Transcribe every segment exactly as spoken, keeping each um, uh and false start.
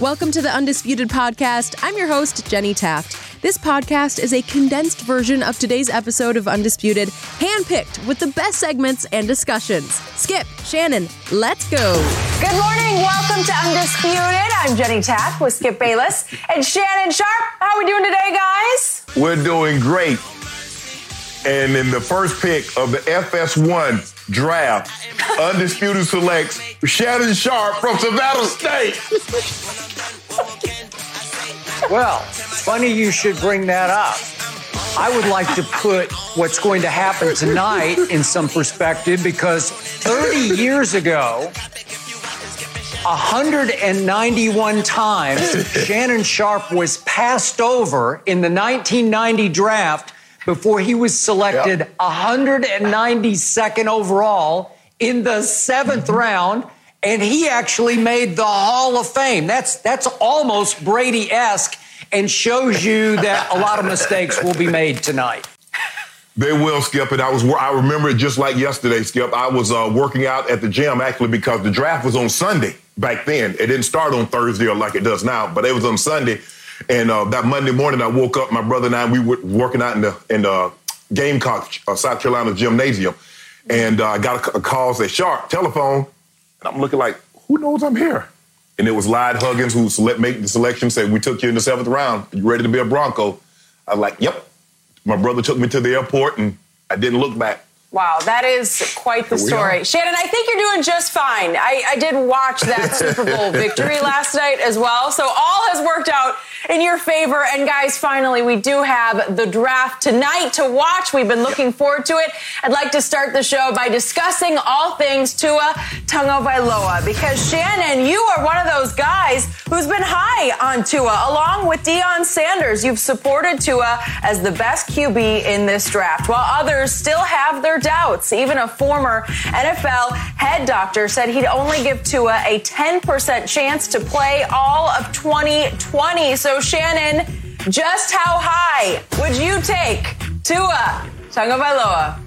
Welcome to the Undisputed Podcast. I'm your host, Jenny Taft. This podcast is a condensed version of today's episode of Undisputed, handpicked with the best segments and discussions. Skip, Shannon, let's go. Good morning. Welcome to Undisputed. I'm Jenny Taft with Skip Bayless and Shannon Sharp. How are we doing today, guys? We're doing great. And in the first pick of the F S one draft, Undisputed selects Shannon Sharp from Savannah State. Well, funny you should bring that up. I would like to put what's going to happen tonight in some perspective because thirty years ago, one hundred ninety-one times Shannon Sharp was passed over in the nineteen ninety draft before he was selected yep. one hundred ninety-second overall in the seventh round, and he actually made the Hall of Fame. That's that's almost Brady-esque and shows you that a lot of mistakes will be made tonight. They will, Skip, and I was I remember it just like yesterday, Skip. I was uh, working out at the gym, actually, because the draft was on Sunday back then. It didn't start on Thursday or like it does now, but it was on Sunday. And uh, that Monday morning, I woke up, my brother and I, we were working out in the in the Gamecock, uh, South Carolina gymnasium. And uh, I got a, a call, said, Sharp, telephone. And I'm looking like, who knows I'm here? And it was Lyde Huggins who select, made the selection, said, we took you in the seventh round. You ready to be a Bronco? I was like, yep. My brother took me to the airport, and I didn't look back. Wow, that is quite the story. Shannon, I think you're doing just fine. I, I did watch that Super Bowl victory last night as well, so all has worked out in your favor. And guys, finally, we do have the draft tonight to watch. We've been looking forward to it. I'd like to start the show by discussing all things Tua Tagovailoa, because Shannon, you are one of those guys who's been high on Tua, along with Deion Sanders. You've supported Tua as the best Q B in this draft, while others still have their doubts. Even a former N F L head doctor said he'd only give Tua a ten percent chance to play all of twenty twenty. So, Shannon, just how high would you take Tua Tagovailoa?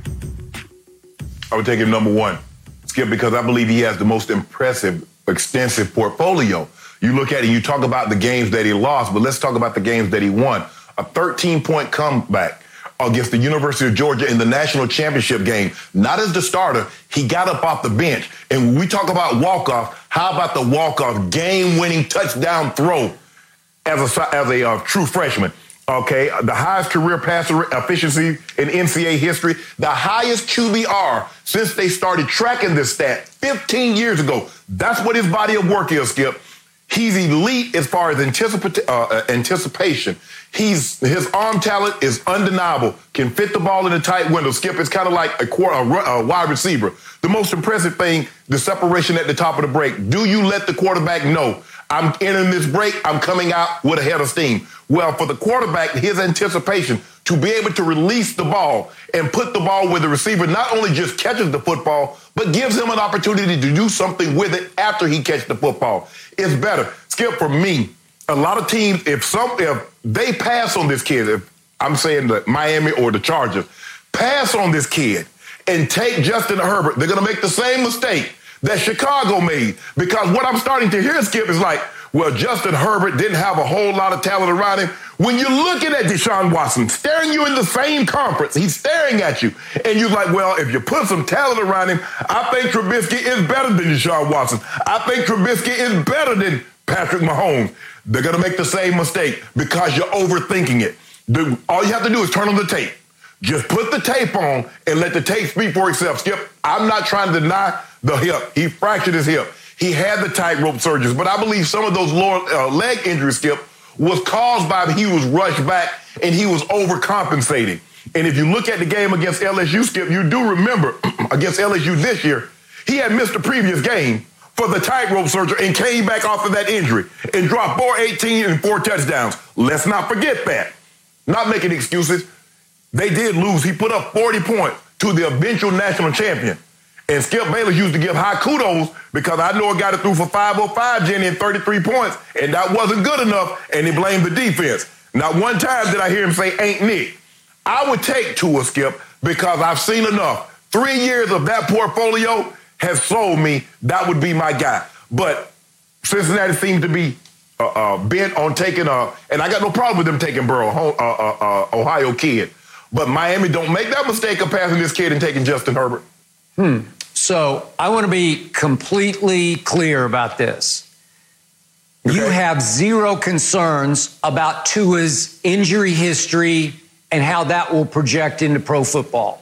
I would take him number one, Skip, because I believe he has the most impressive, extensive portfolio. You look at it, you talk about the games that he lost, but let's talk about the games that he won. A thirteen-point comeback against the University of Georgia in the national championship game. Not as the starter, he got up off the bench. And when we talk about walk-off, how about the walk-off game-winning touchdown throw as a, as a uh, true freshman? Okay, the highest career passer efficiency in N C double A history, the highest Q B R since they started tracking this stat fifteen years ago. That's what his body of work is, Skip. He's elite as far as anticipa- uh, anticipation. He's his arm talent is undeniable. Can fit the ball in a tight window. Skip, it's kind of like a, quarter, a, a wide receiver. The most impressive thing, the separation at the top of the break. Do you let the quarterback know, I'm entering this break, I'm coming out with a head of steam? Well, for the quarterback, his anticipation to be able to release the ball and put the ball where the receiver not only just catches the football, but gives him an opportunity to do something with it after he catches the football. It's better. Skip, for me, a lot of teams, if some, if they pass on this kid, if I'm saying the Miami or the Chargers, pass on this kid and take Justin Herbert, they're going to make the same mistake that Chicago made. Because what I'm starting to hear, Skip, is like, well, Justin Herbert didn't have a whole lot of talent around him. When you're looking at Deshaun Watson, staring you in the same conference, he's staring at you, and you're like, well, if you put some talent around him, I think Trubisky is better than Deshaun Watson. I think Trubisky is better than Patrick Mahomes. They're going to make the same mistake because you're overthinking it. The, all you have to do is turn on the tape. Just put the tape on and let the tape speak for itself. Skip, I'm not trying to deny the hip. He fractured his hip. He had the tightrope surgeries, but I believe some of those lower uh, leg injuries, Skip, was caused by he was rushed back and he was overcompensating. And if you look at the game against L S U, Skip, you do remember against L S U this year, he had missed the previous game for the tightrope surgery and came back off of that injury and dropped four eighteen and four touchdowns. Let's not forget that. Not making excuses. They did lose. He put up forty points to the eventual national champion. And Skip Bayless used to give high kudos because I know a guy that threw for five oh five, Jenny, and thirty-three points, and that wasn't good enough, and he blamed the defense. Not one time did I hear him say, ain't Nick. I would take Tua, Skip, because I've seen enough. Three years of that portfolio has sold me that would be my guy. But Cincinnati seems to be uh, uh, bent on taking a, and I got no problem with them taking Burrow, uh, uh, uh, Ohio kid. But Miami don't make that mistake of passing this kid and taking Justin Herbert. Hmm. So I want to be completely clear about this. Okay. You have zero concerns about Tua's injury history and how that will project into pro football.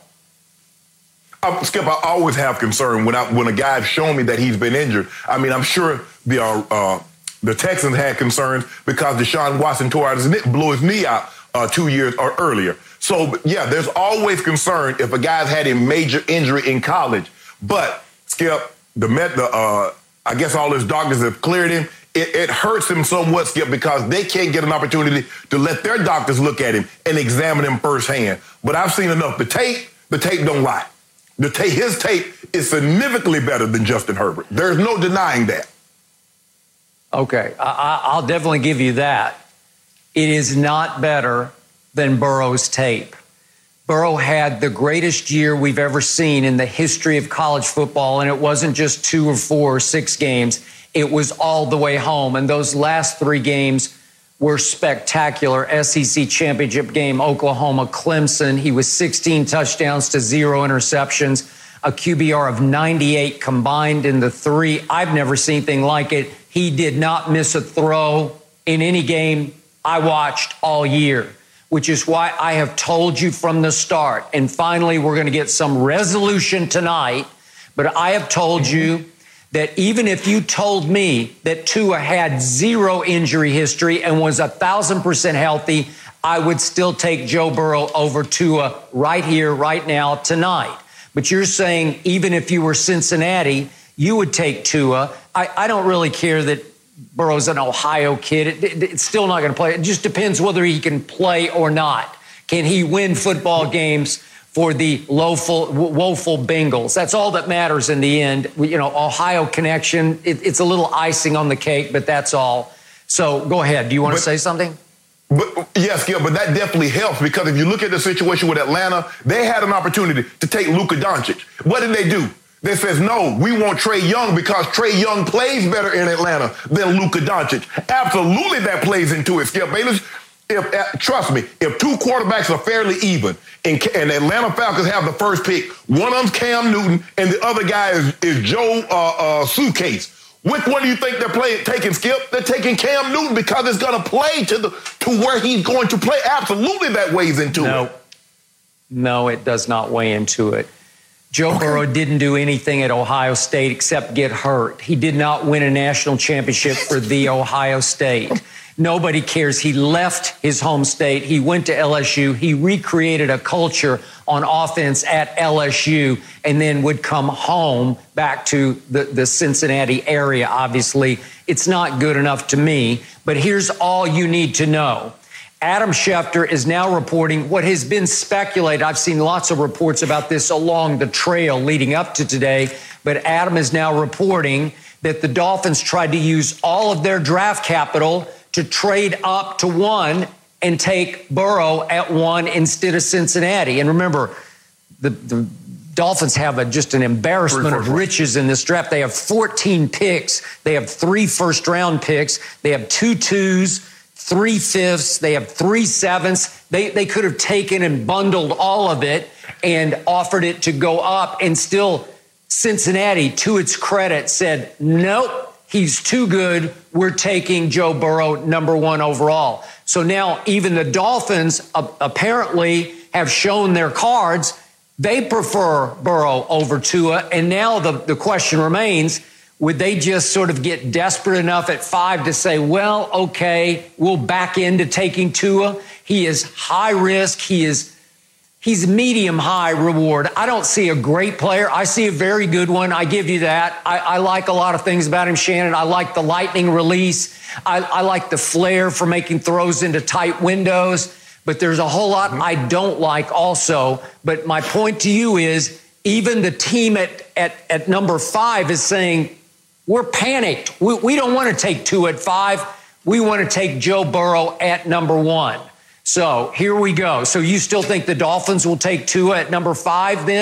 Uh, Skip, I always have concern when I, when a guy's shown me that he's been injured. I mean, I'm sure the uh, uh, the Texans had concerns because Deshaun Watson tore out his knee, blew his knee out uh, two years or earlier. So, yeah, there's always concern if a guy's had a major injury in college. But, Skip, the, the uh, I guess all his doctors have cleared him. It, it hurts him somewhat, Skip, because they can't get an opportunity to let their doctors look at him and examine him firsthand. But I've seen enough. The tape, the tape don't lie. The tape, his tape is significantly better than Justin Herbert. There's no denying that. Okay, I, I'll definitely give you that. It is not better than Burrow's tape. Burrow had the greatest year we've ever seen in the history of college football, and it wasn't just two or four or six games. It was all the way home, and those last three games were spectacular. S E C championship game, Oklahoma, Clemson. He was sixteen touchdowns to zero interceptions, a Q B R of ninety-eight combined in the three. I've never seen anything like it. He did not miss a throw in any game I watched all year, which is why I have told you from the start. And finally, we're going to get some resolution tonight. But I have told you that even if you told me that Tua had zero injury history and was a thousand percent healthy, I would still take Joe Burrow over Tua right here, right now, tonight. But you're saying even if you were Cincinnati, you would take Tua. I, I don't really care that Burrow's an Ohio kid. It, it, it's still not going to play. It just depends whether he can play or not. Can he win football games for the woeful, woeful Bengals? That's all that matters in the end. You know, Ohio connection, it, it's a little icing on the cake, but that's all. So go ahead. Do you want but, to say something? But yes, Gil, but that definitely helps because if you look at the situation with Atlanta, they had an opportunity to take Luka Doncic. What did they do? They says, no, we want Trae Young because Trae Young plays better in Atlanta than Luka Doncic. Absolutely that plays into it, Skip Bayless. If, uh, trust me, if two quarterbacks are fairly even and, and the Atlanta Falcons have the first pick, one of them's Cam Newton and the other guy is, is Joe uh, uh, Suitcase. Which one do you think they're playing, taking, Skip? They're taking Cam Newton because it's going to play to the to where he's going to play. Absolutely that weighs into no. it. No, it does not weigh into it. Joe okay. Burrow didn't do anything at Ohio State except get hurt. He did not win a national championship for the Ohio State. Nobody cares. He left his home state. He went to L S U. He recreated a culture on offense at L S U and then would come home back to the, the Cincinnati area. Obviously, it's not good enough to me. But here's all you need to know. Adam Schefter is now reporting what has been speculated. I've seen lots of reports about this along the trail leading up to today. But Adam is now reporting that the Dolphins tried to use all of their draft capital to trade up to one and take Burrow at one instead of Cincinnati. And remember, the, the Dolphins have a, just an embarrassment of riches in this draft. They have fourteen picks. They have three first-round picks. They have two twos, three fifths. They have three sevenths. They, they could have taken and bundled all of it and offered it to go up. And still, Cincinnati, to its credit, said, nope. He's too good. We're taking Joe Burrow number one overall. So now even the Dolphins uh, apparently have shown their cards. They prefer Burrow over Tua. And now the, the question remains, would they just sort of get desperate enough at five to say, well, okay, we'll back into taking Tua? He is high risk. He is He's medium high reward. I don't see a great player. I see a very good one. I give you that. I, I like a lot of things about him, Shannon. I like the lightning release. I, I like the flair for making throws into tight windows. But there's a whole lot I don't like also. But my point to you is even the team at, at, at number five is saying, we're panicked. We, we don't want to take two at five. We want to take Joe Burrow at number one. So here we go. So you still think the Dolphins will take Tua at number five then?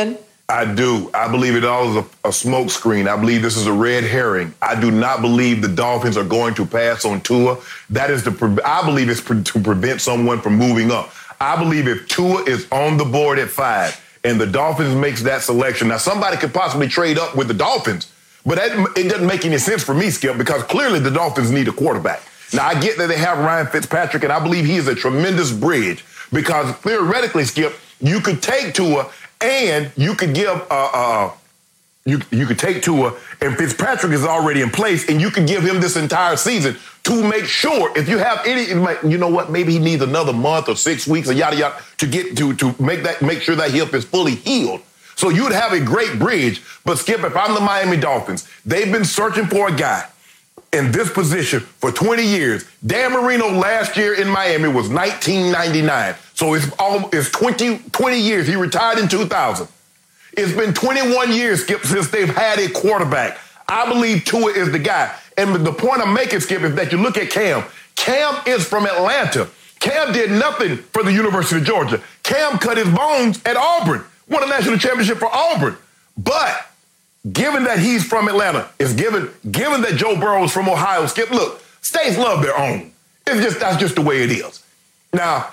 I do. I believe it all is a, a smoke screen. I believe this is a red herring. I do not believe the Dolphins are going to pass on Tua. That is the. Pre- I believe it's pre- to prevent someone from moving up. I believe if Tua is on the board at five and the Dolphins makes that selection, now somebody could possibly trade up with the Dolphins, but that, it doesn't make any sense for me, Skip, because clearly the Dolphins need a quarterback. Now, I get that they have Ryan Fitzpatrick, and I believe he is a tremendous bridge because theoretically, Skip, you could take Tua and you could give uh, uh, you you could take Tua, and Fitzpatrick is already in place, and you could give him this entire season to make sure if you have any, you know what, maybe he needs another month or six weeks or yada yada to get to to make that make sure that hip is fully healed. So you'd have a great bridge. But Skip, if I'm the Miami Dolphins, they've been searching for a guy in this position for twenty years. Dan Marino last year in Miami was nineteen ninety-nine. So it's almost, it's twenty, twenty years. He retired in two thousand. It's been twenty-one years, Skip, since they've had a quarterback. I believe Tua is the guy. And the point I'm making, Skip, is that you look at Cam. Cam is from Atlanta. Cam did nothing for the University of Georgia. Cam cut his bones at Auburn, won a national championship for Auburn. But given that he's from Atlanta, it's given given that Joe Burrow is from Ohio, Skip, look, states love their own. It's just that's just the way it is. Now,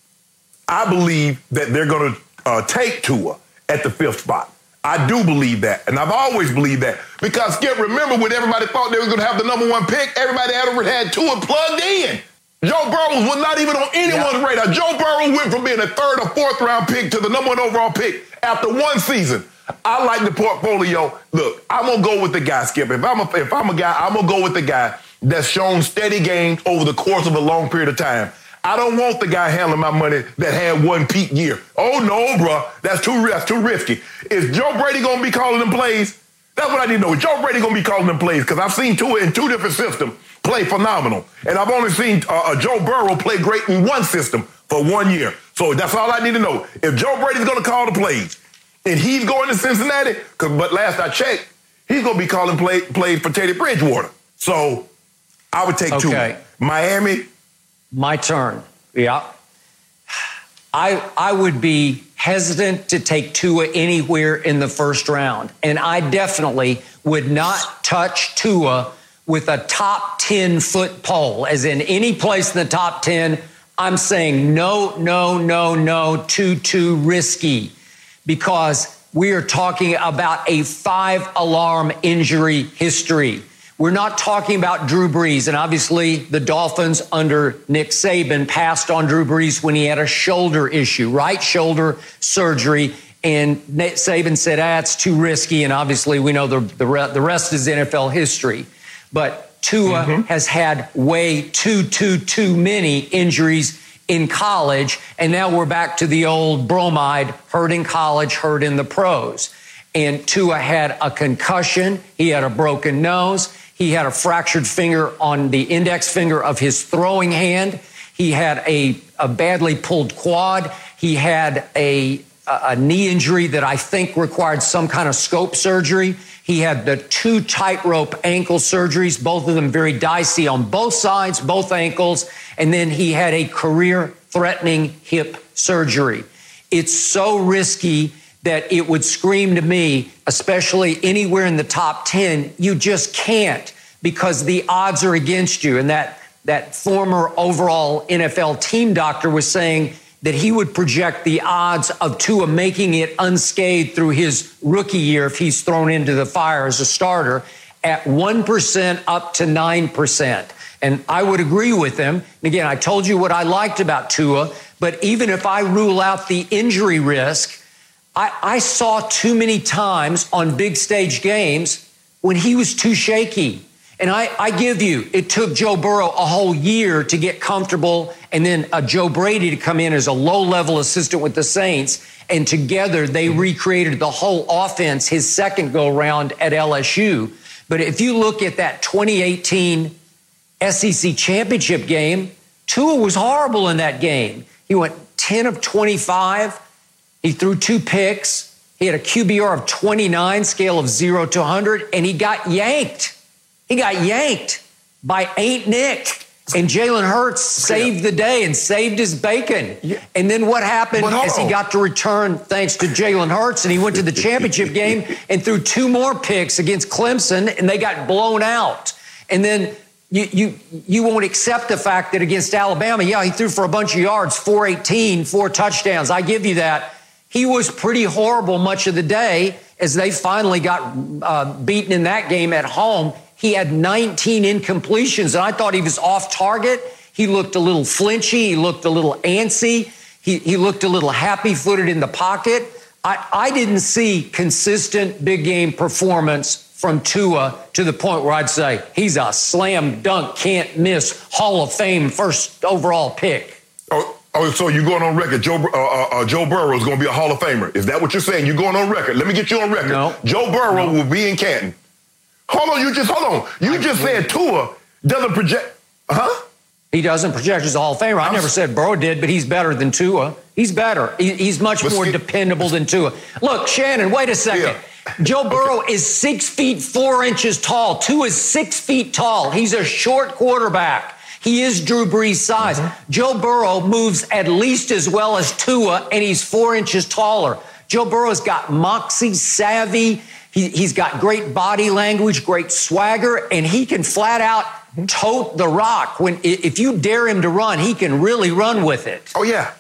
I believe that they're going to uh, take Tua at the fifth spot. I do believe that, and I've always believed that because, Skip, remember when everybody thought they were going to have the number one pick, everybody had over had Tua plugged in. Joe Burrow was not even on anyone's yeah. radar. Joe Burrow went from being a third or fourth round pick to the number one overall pick after one season. I like the portfolio. Look, I'm gonna go with the guy, Skip. If I'm a, if I'm a guy, I'm gonna go with the guy that's shown steady gains over the course of a long period of time. I don't want the guy handling my money that had one peak year. Oh no, bro, that's too that's too risky. Is Joe Brady gonna be calling them plays? That's what I need to know. Is Joe Brady gonna be calling them plays? Because I've seen Tua in two different systems play phenomenal, and I've only seen uh, Joe Burrow play great in one system for one year. So that's all I need to know. If Joe Brady's gonna call the plays, and he's going to Cincinnati, but last I checked, he's going to be calling play, plays for Teddy Bridgewater. So I would take okay. two. Miami. My turn. Yeah. I I would be hesitant to take Tua anywhere in the first round. And I definitely would not touch Tua with a top ten foot pole, as in any place in the top ten. I'm saying no, no, no, no, too, too risky. Because we are talking about a five-alarm injury history. We're not talking about Drew Brees. And obviously, the Dolphins under Nick Saban passed on Drew Brees when he had a shoulder issue, right shoulder surgery. And Nick Saban said, ah, it's too risky. And obviously, we know the, the, re- the rest is N F L history. But Tua mm-hmm. has had way too, too, too many injuries in college, and now we're back to the old bromide, hurt in college, hurt in the pros. And Tua had a concussion, he had a broken nose, he had a fractured finger on the index finger of his throwing hand, he had a, a badly pulled quad, he had a, a knee injury that I think required some kind of scope surgery. He had the two tightrope ankle surgeries, both of them very dicey on both sides, both ankles. And then he had a career-threatening hip surgery. It's so risky that it would scream to me, especially anywhere in the top ten, you just can't because the odds are against you. And that, that former overall N F L team doctor was saying that he would project the odds of Tua making it unscathed through his rookie year if he's thrown into the fire as a starter at one percent up to nine percent. And I would agree with him. And again, I told you what I liked about Tua, but even if I rule out the injury risk, I, I saw too many times on big stage games when he was too shaky. And I, I give you, it took Joe Burrow a whole year to get comfortable, and then uh, Joe Brady to come in as a low-level assistant with the Saints, and together they recreated the whole offense his second go-round at L S U. But if you look at that twenty eighteen S E C championship game, Tua was horrible in that game. He went ten of twenty-five. He threw two picks. He had a Q B R of twenty-nine, scale of zero to one hundred, and he got yanked. He got yanked by Ain't Nick. And Jalen Hurts saved the day and saved his bacon. Yeah. And then what happened is he got to return thanks to Jalen Hurts, and he went to the championship game and threw two more picks against Clemson, and they got blown out. And then you you you won't accept the fact that against Alabama, yeah, he threw for a bunch of yards, four eighteen, four touchdowns. I give you that. He was pretty horrible much of the day as they finally got uh, beaten in that game at home. He had nineteen incompletions, and I thought he was off target. He looked a little flinchy. He looked a little antsy. He, he looked a little happy-footed in the pocket. I, I didn't see consistent big game performance from Tua to the point where I'd say he's a slam dunk, can't miss, Hall of Fame, first overall pick. Oh, oh so you're going on record. Joe, uh, uh, Joe Burrow is going to be a Hall of Famer. Is that what you're saying? You're going on record. Let me get you on record. No. Joe Burrow no. will be in Canton. Hold on, you just, hold on. You I just said Tua doesn't project, huh? He doesn't project as a Hall of Famer. I I'm, never said Burrow did, but he's better than Tua. He's better. He, he's much more see, dependable than Tua. Look, Shannon, wait a second. Yeah. Joe Burrow okay. is six feet, four inches tall. Tua is six feet tall. He's a short quarterback. He is Drew Brees' size. Mm-hmm. Joe Burrow moves at least as well as Tua, and he's four inches taller. Joe Burrow's got moxie, savvy. He, he's got great body language, great swagger, and he can flat out tote the rock. When if you dare him to run, he can really run with it. Oh yeah,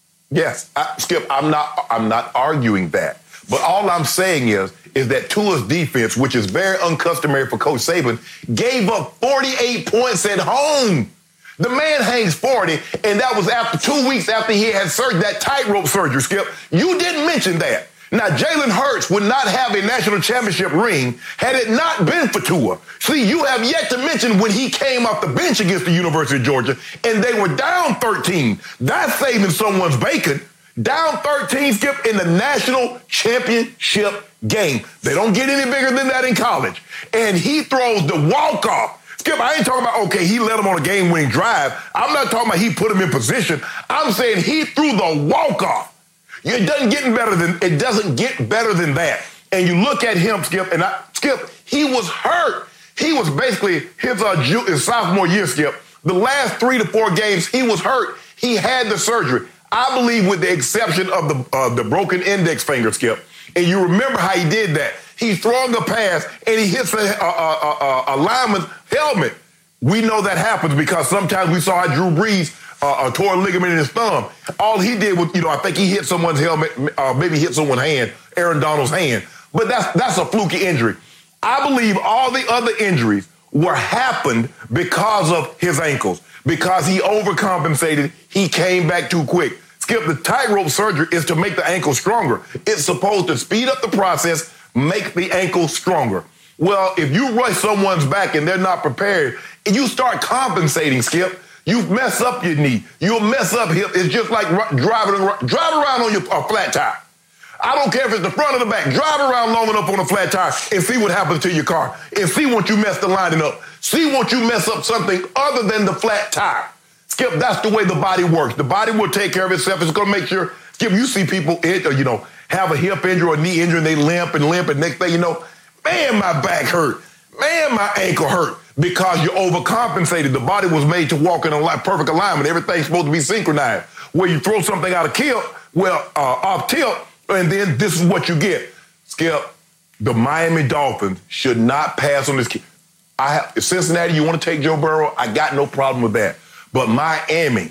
yes, I, Skip. I'm not. I'm not arguing that. But all I'm saying is, is that Tua's defense, which is very uncustomary for Coach Saban, gave up forty-eight points at home. The man hangs forty, and that was after two weeks after he had surgery, that tightrope surgery. Skip, you didn't mention that. Now, Jalen Hurts would not have a national championship ring had it not been for Tua. See, you have yet to mention when he came off the bench against the University of Georgia and they were down thirteen. That's saving someone's bacon. Down thirteen, Skip, in the national championship game. They don't get any bigger than that in college. And he throws the walk-off. Skip, I ain't talking about, okay, he led him on a game-winning drive. I'm not talking about he put him in position. I'm saying he threw the walk-off. It doesn't get better than it doesn't get better than that. And you look at him, Skip, and I, Skip, he was hurt. He was basically his, uh, his sophomore year, Skip. The last three to four games, he was hurt. He had the surgery. I believe, with the exception of the uh, the broken index finger, Skip. And you remember how he did that? He's throwing a pass and he hits a, a, a, a, a lineman's helmet. We know that happens because sometimes we saw how Drew Brees Uh, a torn ligament in his thumb. All he did was, you know, I think he hit someone's helmet, uh, maybe hit someone's hand, Aaron Donald's hand. But that's that's a fluky injury. I believe all the other injuries were happened because of his ankles, because he overcompensated. He came back too quick. Skip, the tightrope surgery is to make the ankle stronger. It's supposed to speed up the process, make the ankle stronger. Well, if you rush someone's back and they're not prepared, and you start compensating, Skip, you mess up your knee. You'll mess up hip. It's just like driving drive around on your uh, flat tire. I don't care if it's the front or the back. Drive around long enough on a flat tire and see what happens to your car. And see what you mess the lining up. See what you mess up something other than the flat tire. Skip, that's the way the body works. The body will take care of itself. It's going to make sure, Skip, you see people, you know, have a hip injury or a knee injury and they limp and limp. And next thing you know, man, my back hurt. Man, my ankle hurt. Because you overcompensated. The body was made to walk in a perfect alignment. Everything's supposed to be synchronized. Where you throw something out of kilt, well, uh, off tilt, and then this is what you get. Skip, the Miami Dolphins should not pass on this kid. I have, Cincinnati, you want to take Joe Burrow? I got no problem with that. But Miami,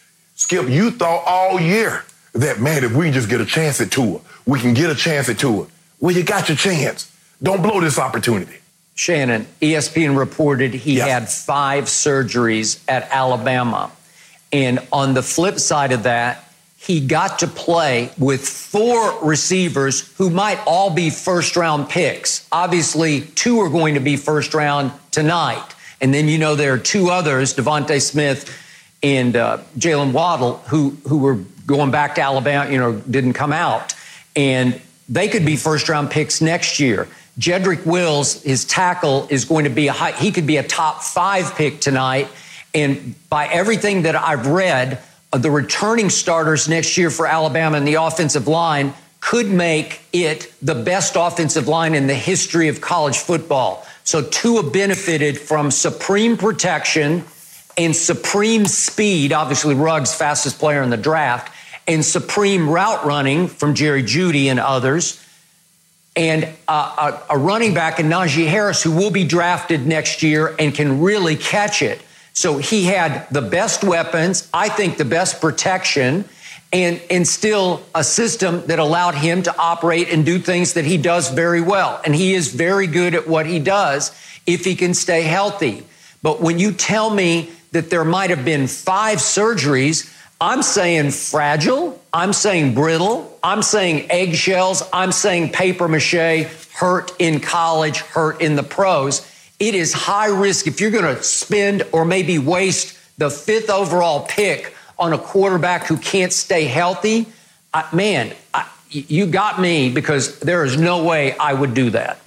Skip, you thought all year that, man, if we can just get a chance at Tua, we can get a chance at Tua. Well, you got your chance. Don't blow this opportunity. Shannon, E S P N reported he yes. had five surgeries at Alabama. And on the flip side of that, he got to play with four receivers who might all be first-round picks. Obviously, two are going to be first-round tonight. And then, you know, there are two others, Devontae Smith and uh, Jalen Waddle, who, who were going back to Alabama, you know, didn't come out. And they could be first-round picks next year. Jedrick Wills, his tackle, is going to be a high, he could be a top five pick tonight. And by everything that I've read, uh, the returning starters next year for Alabama and the offensive line could make it the best offensive line in the history of college football. So Tua benefited from supreme protection and supreme speed, obviously Ruggs, fastest player in the draft, and supreme route running from Jerry Jeudy and others, and uh, a, a running back in Najee Harris who will be drafted next year and can really catch it. So he had the best weapons, I think the best protection, and, and still a system that allowed him to operate and do things that he does very well. And he is very good at what he does if he can stay healthy. But when you tell me that there might have been five surgeries, I'm saying fragile, I'm saying brittle, I'm saying eggshells, I'm saying paper mache, hurt in college, hurt in the pros. It is high risk if you're going to spend or maybe waste the fifth overall pick on a quarterback who can't stay healthy. I, man, I, you got me, because there is no way I would do that.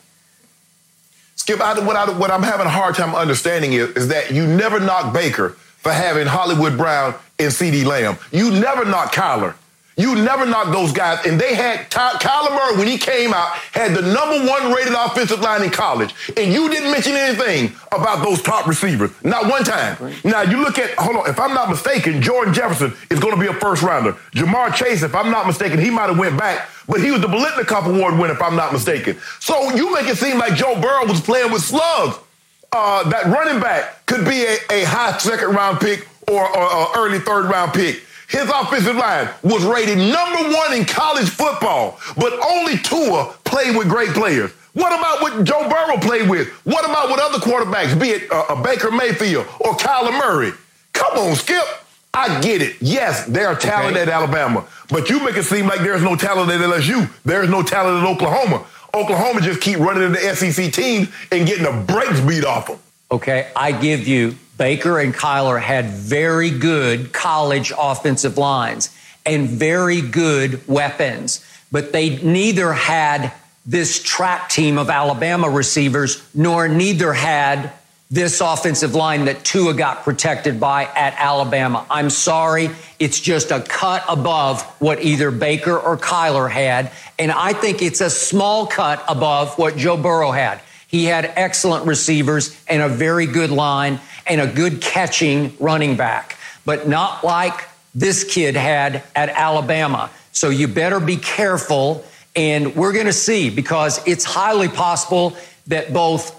Skip, I, what, I, what I'm having a hard time understanding is, is that you never knock Baker for having Hollywood Brown and CeeDee Lamb. You never knock Kyler. You never knock those guys. And they had Ty, Kyler Murray, when he came out, had the number one rated offensive line in college. And you didn't mention anything about those top receivers. Not one time. Right. Now, you look at, hold on, if I'm not mistaken, Jordan Jefferson is going to be a first rounder. Jamar Chase, if I'm not mistaken, he might have went back, but he was the Biletnikoff Award winner, if I'm not mistaken. So you make it seem like Joe Burrow was playing with slugs. Uh, that running back could be a, a high second round pick or, or, or early third round pick. His offensive line was rated number one in college football, but only Tua played with great players. What about what Joe Burrow played with? What about with other quarterbacks, be it uh, a Baker Mayfield or Kyler Murray? Come on, Skip. I get it. Yes, there are talent okay. at Alabama, but you make it seem like there's no talent at L S U. There's no talent at Oklahoma. Oklahoma just keep running into S E C teams and getting the brakes beat off them. Okay, I give you Baker and Kyler had very good college offensive lines and very good weapons, but they neither had this track team of Alabama receivers, nor neither had this offensive line that Tua got protected by at Alabama. I'm sorry, it's just a cut above what either Baker or Kyler had, and I think it's a small cut above what Joe Burrow had. He had excellent receivers and a very good line and a good catching running back, but not like this kid had at Alabama. So you better be careful, and we're going to see, because it's highly possible that both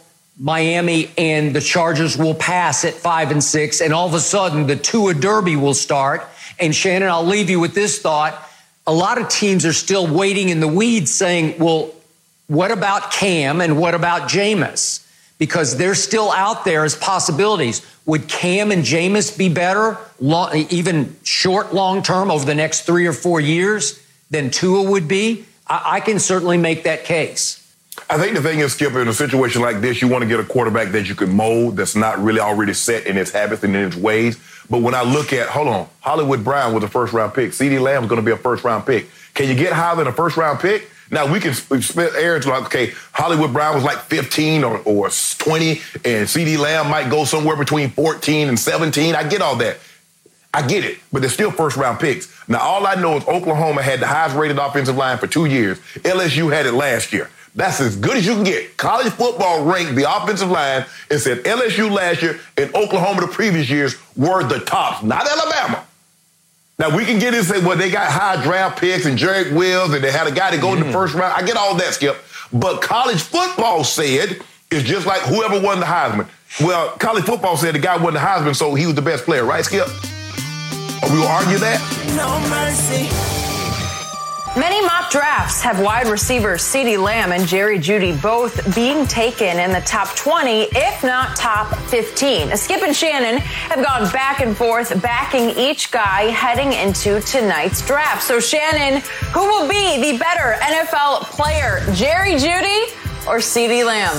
Miami and the Chargers will pass at five and six, and all of a sudden the Tua Derby will start. And Shannon, I'll leave you with this thought. A lot of teams are still waiting in the weeds saying, well, what about Cam and what about Jameis? Because they're still out there as possibilities. Would Cam and Jameis be better, long, even short, long term, over the next three or four years than Tua would be? I, I can certainly make that case. I think the thing is, Skip, in a situation like this, you want to get a quarterback that you can mold, that's not really already set in its habits and in its ways. But when I look at, hold on, Hollywood Brown was a first-round pick. CeeDee Lamb is going to be a first-round pick. Can you get higher than a first-round pick? Now, we can split airs like, okay, Hollywood Brown was like fifteen or, or twenty, and CeeDee Lamb might go somewhere between fourteen and seventeen. I get all that. I get it, but they're still first-round picks. Now, all I know is Oklahoma had the highest-rated offensive line for two years. L S U had it last year. That's as good as you can get. College football ranked the offensive line and said L S U last year and Oklahoma the previous years were the tops, not Alabama. Now, we can get in and say, well, they got high draft picks and Jarek Wills and they had a guy to go mm. in the first round. I get all that, Skip. But college football said it's just like whoever won the Heisman. Well, college football said the guy won the Heisman, so he was the best player, right, Skip? Or we will argue that? No mercy. Many mock drafts have wide receivers CeeDee Lamb and Jerry Jeudy both being taken in the top twenty, if not top fifteen. Skip and Shannon have gone back and forth, backing each guy heading into tonight's draft. So, Shannon, who will be the better N F L player, Jerry Jeudy or CeeDee Lamb?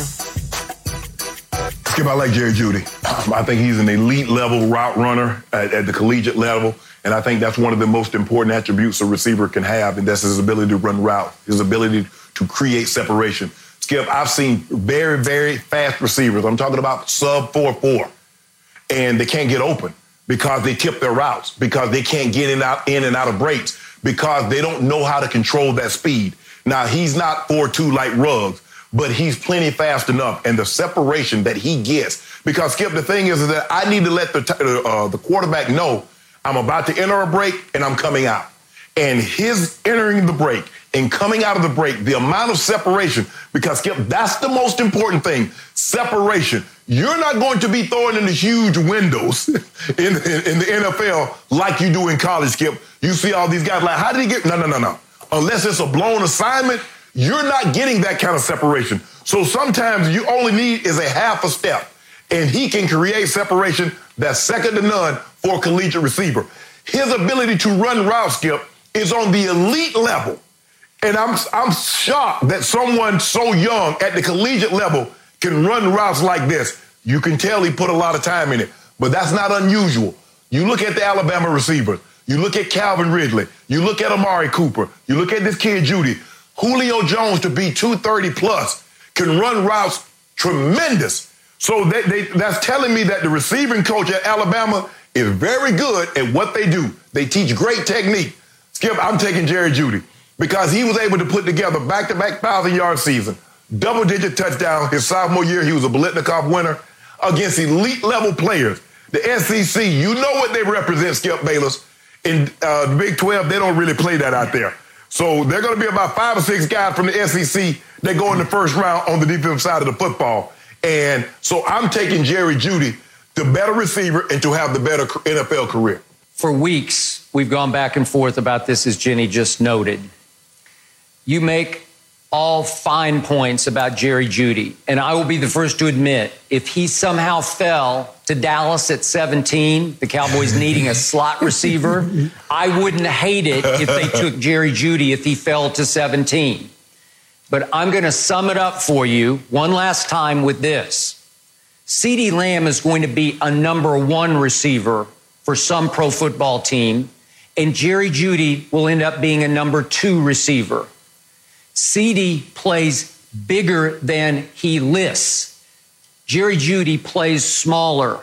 Skip, I like Jerry Jeudy. I think he's an elite level route runner at, at the collegiate level. And I think that's one of the most important attributes a receiver can have, and that's his ability to run route, his ability to create separation. Skip, I've seen very, very fast receivers. I'm talking about sub four four, and they can't get open because they tip their routes, because they can't get in, out, in and out of breaks, because they don't know how to control that speed. Now, he's not four two like Ruggs, but he's plenty fast enough. And the separation that he gets, because Skip, the thing is, is that I need to let the, uh, the quarterback know I'm about to enter a break and I'm coming out. And his entering the break and coming out of the break, the amount of separation, because Skip, that's the most important thing, separation. You're not going to be throwing in the huge windows in, in, in the N F L like you do in college, Skip. You see all these guys like, how did he get? No, no, no, no. Unless it's a blown assignment, you're not getting that kind of separation. So sometimes you only need is a half a step, and he can create separation that's second to none for a collegiate receiver. His ability to run routes, Skip, is on the elite level. And I'm, I'm shocked that someone so young at the collegiate level can run routes like this. You can tell he put a lot of time in it, but that's not unusual. You look at the Alabama receivers. You look at Calvin Ridley. You look at Amari Cooper. You look at this kid, Judy. Julio Jones, to be two thirty plus, can run routes tremendous. So they, they, that's telling me that the receiving coach at Alabama is very good at what they do. They teach great technique. Skip, I'm taking Jerry Jeudy because he was able to put together back-to-back thousand-yard season, double-digit touchdown. His sophomore year, he was a Biletnikoff winner against elite-level players. The S E C, you know what they represent, Skip Bayless. In uh, the Big twelve, they don't really play that out there. So they're going to be about five or six guys from the S E C that go in the first round on the defensive side of the football. And so I'm taking Jerry Jeudy, the better receiver, and to have the better N F L career. For weeks, we've gone back and forth about this, as Jenny just noted. You make all fine points about Jerry Jeudy, and I will be the first to admit, if he somehow fell to Dallas at seventeen, the Cowboys needing a slot receiver, I wouldn't hate it if they took Jerry Jeudy if he fell to seventeen. But I'm going to sum it up for you one last time with this. CeeDee Lamb is going to be a number one receiver for some pro football team, and Jerry Jeudy will end up being a number two receiver. CeeDee plays bigger than he lists. Jerry Jeudy plays smaller.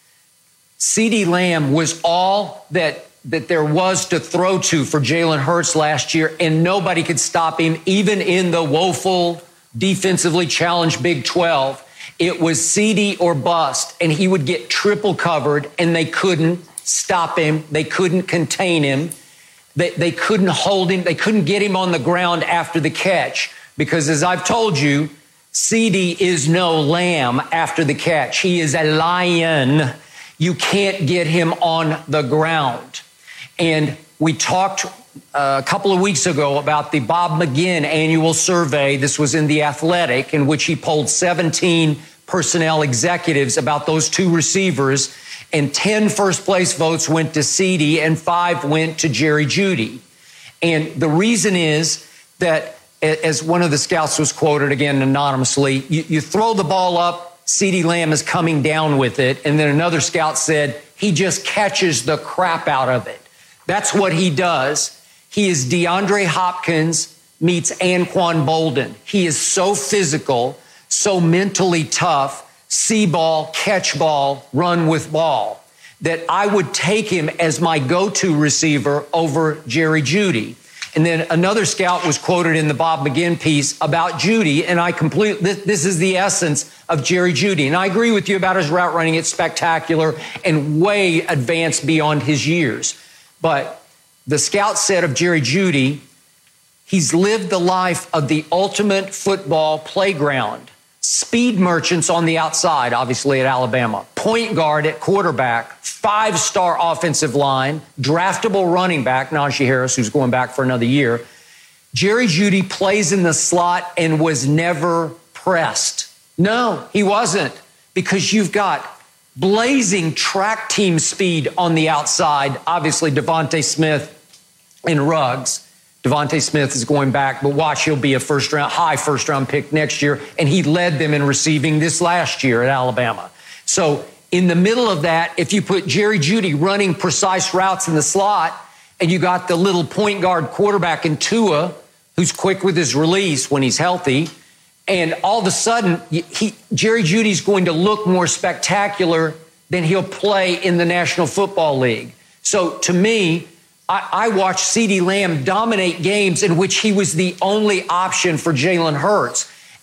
CeeDee Lamb was all that, that there was to throw to for Jalen Hurts last year, and nobody could stop him, even in the woeful, defensively challenged Big twelve. It was CeeDee or bust, and he would get triple covered, and they couldn't stop him. They couldn't contain him. They, they couldn't hold him. They couldn't get him on the ground after the catch because, as I've told you, CeeDee is no lamb after the catch. He is a lion. You can't get him on the ground. And we talked uh, a couple of weeks ago about the Bob McGinn annual survey. This was in The Athletic, in which he polled seventeen personnel executives about those two receivers, and ten first-place votes went to CeeDee and five went to Jerry Jeudy. And the reason is that, as one of the scouts was quoted again anonymously, you, you throw the ball up, CeeDee Lamb is coming down with it, and then another scout said he just catches the crap out of it. That's what he does. He is DeAndre Hopkins meets Anquan Bolden. He is so physical, so mentally tough, see ball, catch ball, run with ball, that I would take him as my go-to receiver over Jerry Jeudy. And then another scout was quoted in the Bob McGinn piece about Jeudy, and I completely, this, this is the essence of Jerry Jeudy. And I agree with you about his route running. It's spectacular and way advanced beyond his years. But the scout said of Jerry Jeudy, he's lived the life of the ultimate football playground. Speed merchants on the outside, obviously at Alabama, point guard at quarterback, five-star offensive line, draftable running back, Najee Harris, who's going back for another year. Jerry Jeudy plays in the slot and was never pressed. No, he wasn't, because you've got blazing track team speed on the outside, obviously Devontae Smith and Ruggs. Devontae Smith is going back, but watch, he'll be a first round, high first round pick next year. And he led them in receiving this last year at Alabama. So in the middle of that, if you put Jerry Jeudy running precise routes in the slot, and you got the little point guard quarterback in Tua, who's quick with his release when he's healthy, and all of a sudden, he, Jerry Jeudy's going to look more spectacular than he'll play in the National Football League. So to me, I, I watched CeeDee Lamb dominate games in which he was the only option for Jalen Hurts.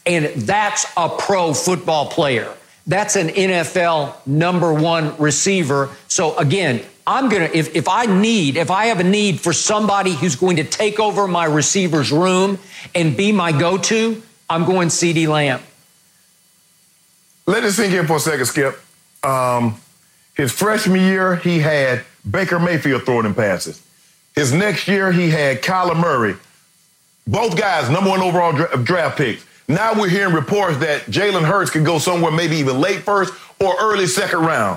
And that's a pro football player. That's an N F L number one receiver. So again, I'm going to, if, if I need, if I have a need for somebody who's going to take over my receiver's room and be my go-to, I'm going CeeDee Lamb. Let it sink in for a second, Skip. Um, his freshman year, he had Baker Mayfield throwing him passes. His next year, he had Kyler Murray. Both guys, number one overall dra- draft picks. Now we're hearing reports that Jalen Hurts could go somewhere maybe even late first or early second round.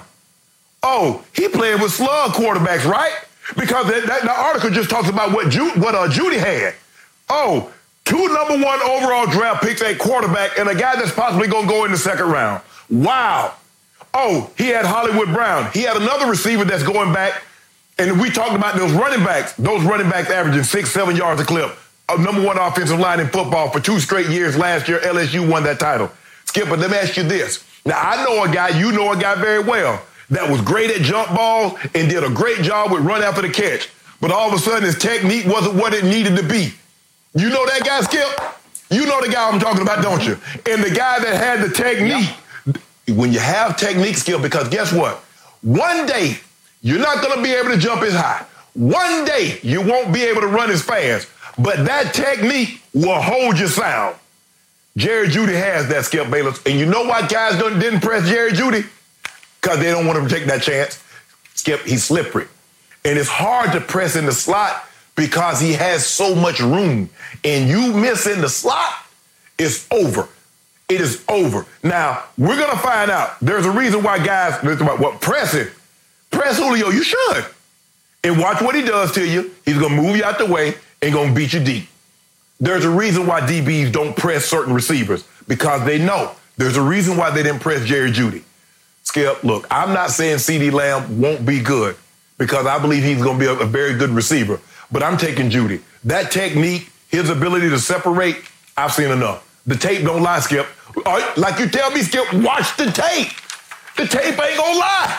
Oh, he played with slug quarterbacks, right? Because that, that, that article just talks about what, Ju- what uh, Judy had. Oh, two number one overall draft picks at quarterback and a guy that's possibly going to go in the second round. Wow. Oh, he had Hollywood Brown. He had another receiver that's going back. And we talked about those running backs, those running backs averaging six, seven yards a clip. A number one offensive line in football for two straight years. Last year, L S U won that title. Skip, but let me ask you this. Now, I know a guy, you know a guy very well, that was great at jump balls and did a great job with run after the catch. But all of a sudden, his technique wasn't what it needed to be. You know that guy, Skip? You know the guy I'm talking about, don't you? And the guy that had the technique. Yep. When you have technique, Skip, because guess what? One day, you're not going to be able to jump as high. One day, you won't be able to run as fast. But that technique will hold your sound. Jerry Jeudy has that, Skip Bayless. And you know why guys don't, didn't press Jerry Jeudy? Because they don't want him to take that chance. Skip, he's slippery. And it's hard to press in the slot because he has so much room. And you miss in the slot, it's over. It is over. Now, we're going to find out. There's a reason why guys, listen about what pressing. Press Julio, you should. And watch what he does to you. He's going to move you out the way and going to beat you deep. There's a reason why D Bs don't press certain receivers because they know. There's a reason why they didn't press Jerry Jeudy. Skip, look, I'm not saying CeeDee Lamb won't be good because I believe he's going to be a, a very good receiver, but I'm taking Jeudy. That technique, his ability to separate, I've seen enough. The tape don't lie, Skip. Like you tell me, Skip, watch the tape. The tape ain't going to lie.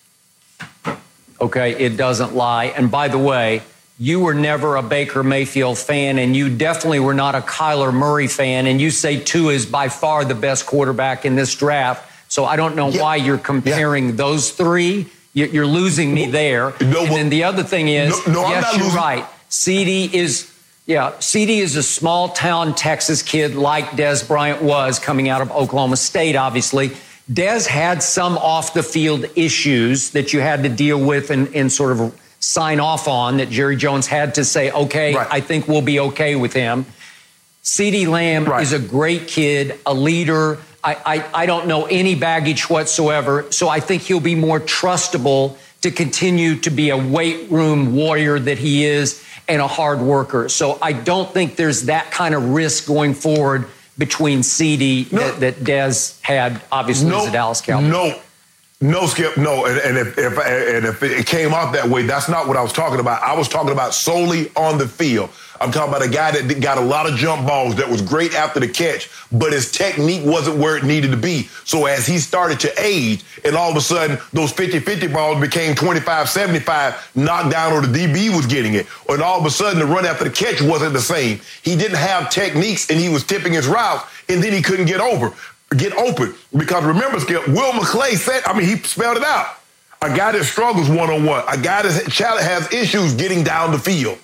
Okay, it doesn't lie. And by the way, you were never a Baker Mayfield fan, and you definitely were not a Kyler Murray fan, and you say Tua is by far the best quarterback in this draft. So I don't know yeah. why you're comparing yeah. those three. You're losing me there. No, and then the other thing is, no, no, yes, you're losing. right. CeeDee is, yeah, CeeDee is a small-town Texas kid like Dez Bryant was coming out of Oklahoma State, obviously. Dez had some off-the-field issues that you had to deal with and, and sort of sign off on that Jerry Jones had to say, okay, right. I think we'll be okay with him. CeeDee Lamb right. is a great kid, a leader. I, I, I don't know any baggage whatsoever, so I think he'll be more trustable to continue to be a weight room warrior that he is and a hard worker. So I don't think there's that kind of risk going forward between CeeDee no. that, that Dez had, obviously, no, as a Dallas Cowboy. No, no, Skip, no. And, and, if, if, and if it came off that way, that's not what I was talking about. I was talking about solely on the field. I'm talking about a guy that got a lot of jump balls that was great after the catch, but his technique wasn't where it needed to be. So as he started to age, and all of a sudden, those fifty-fifty balls became twenty-five seventy-five, knocked down, or the D B was getting it. And all of a sudden, the run after the catch wasn't the same. He didn't have techniques, and he was tipping his routes, and then he couldn't get over, get open. Because remember, Skip, Will McClay said, I mean, he spelled it out. A guy that struggles one-on-one, a guy that has issues getting down the field.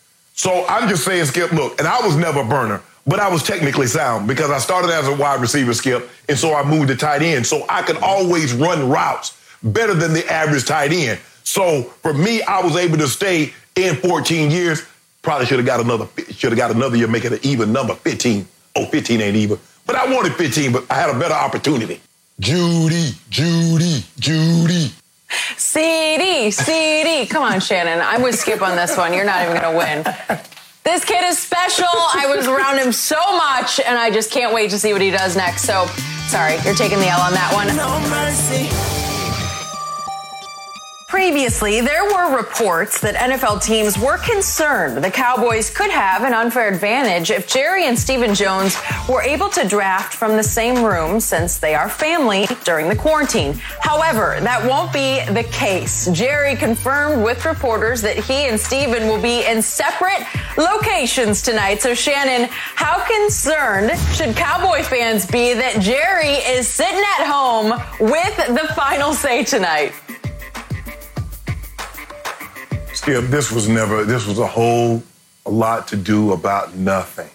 So I'm just saying, Skip, look, and I was never a burner, but I was technically sound because I started as a wide receiver, Skip, and so I moved to tight end. So I could always run routes better than the average tight end. So for me, I was able to stay in fourteen years. Probably should have got another, should have got another year, making an even number, fifteen. Oh, fifteen ain't even. But I wanted fifteen, but I had a better opportunity. Jeudy, Jeudy, Jeudy. CeeDee, CeeDee. Come on, Shannon. I'm with Skip on this one. You're not even going to win. This kid is special. I was around him so much, and I just can't wait to see what he does next. So, sorry, you're taking the L on that one. No mercy. Previously, there were reports that N F L teams were concerned the Cowboys could have an unfair advantage if Jerry and Stephen Jones were able to draft from the same room since they are family during the quarantine. However, that won't be the case. Jerry confirmed with reporters that he and Stephen will be in separate locations tonight. So, Shannon, how concerned should Cowboy fans be that Jerry is sitting at home with the final say tonight? Skip, this was never, this was a whole a lot to do about nothing.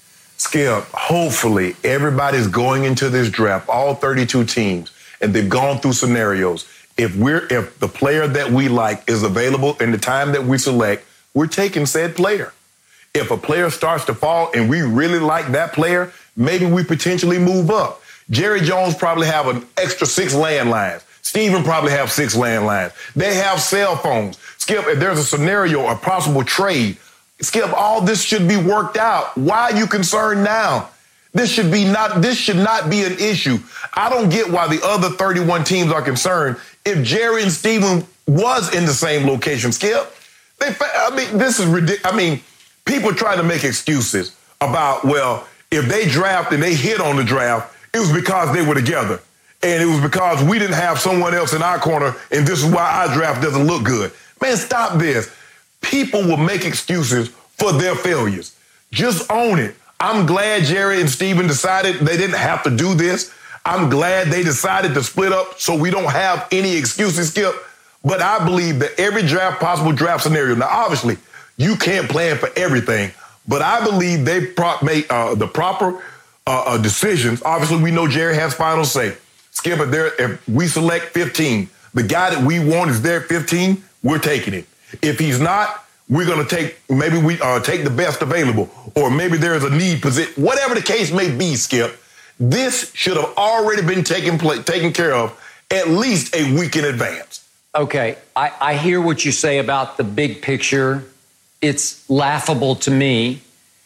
Skip, hopefully everybody's going into this draft, all thirty-two teams, and they've gone through scenarios. If we're, if the player that we like is available in the time that we select, we're taking said player. If a player starts to fall and we really like that player, maybe we potentially move up. Jerry Jones probably have an extra six landlines. Stephen probably have six landlines. They have cell phones. Skip, if there's a scenario, a possible trade, Skip, all this should be worked out. Why are you concerned now? This should be not, this should not be an issue. I don't get why the other thirty-one teams are concerned. If Jerry and Stephen was in the same location, Skip, they, I mean, this is ridiculous. I mean, people trying to make excuses about, well, if they draft and they hit on the draft, it was because they were together. And it was because we didn't have someone else in our corner, and this is why our draft doesn't look good. Man, stop this. People will make excuses for their failures. Just own it. I'm glad Jerry and Stephen decided they didn't have to do this. I'm glad they decided to split up so we don't have any excuses, Skip. But I believe that every draft, possible draft scenario, now obviously you can't plan for everything, but I believe they pro- made uh, the proper uh, uh, decisions. Obviously, we know Jerry has final say. Skip, if, there, if we select fifteen, the guy that we want is there at fifteen, we're taking it. If he's not, we're going to take, maybe we uh, take the best available, or maybe there's a need position. Whatever the case may be, Skip, this should have already been taken, play, taken care of at least a week in advance. Okay, I, I hear what you say about the big picture. It's laughable to me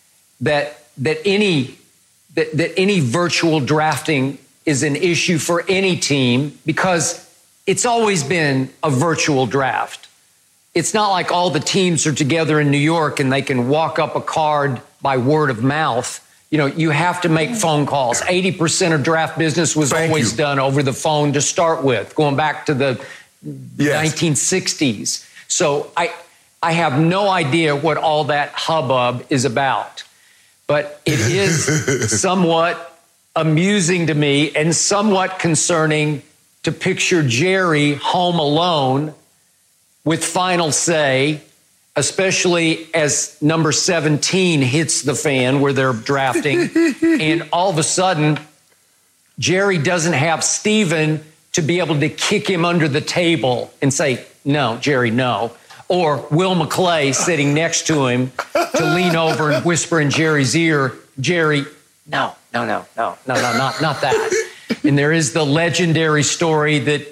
that that any that, that any virtual drafting is an issue for any team because it's always been a virtual draft. It's not like all the teams are together in New York and they can walk up a card by word of mouth. You know, you have to make phone calls. eighty percent of draft business was Thank always you. done over the phone to start with, going back to the yes. nineteen sixties. So I, I have no idea what all that hubbub is about. But it is somewhat amusing to me and somewhat concerning to picture Jerry home alone with final say, especially as number seventeen hits the fan where they're drafting. And all of a sudden, Jerry doesn't have Stephen to be able to kick him under the table and say, no, Jerry, no. Or Will McClay sitting next to him to lean over and whisper in Jerry's ear, Jerry, no, no, no, no, no, no, not, not that. And there is the legendary story that,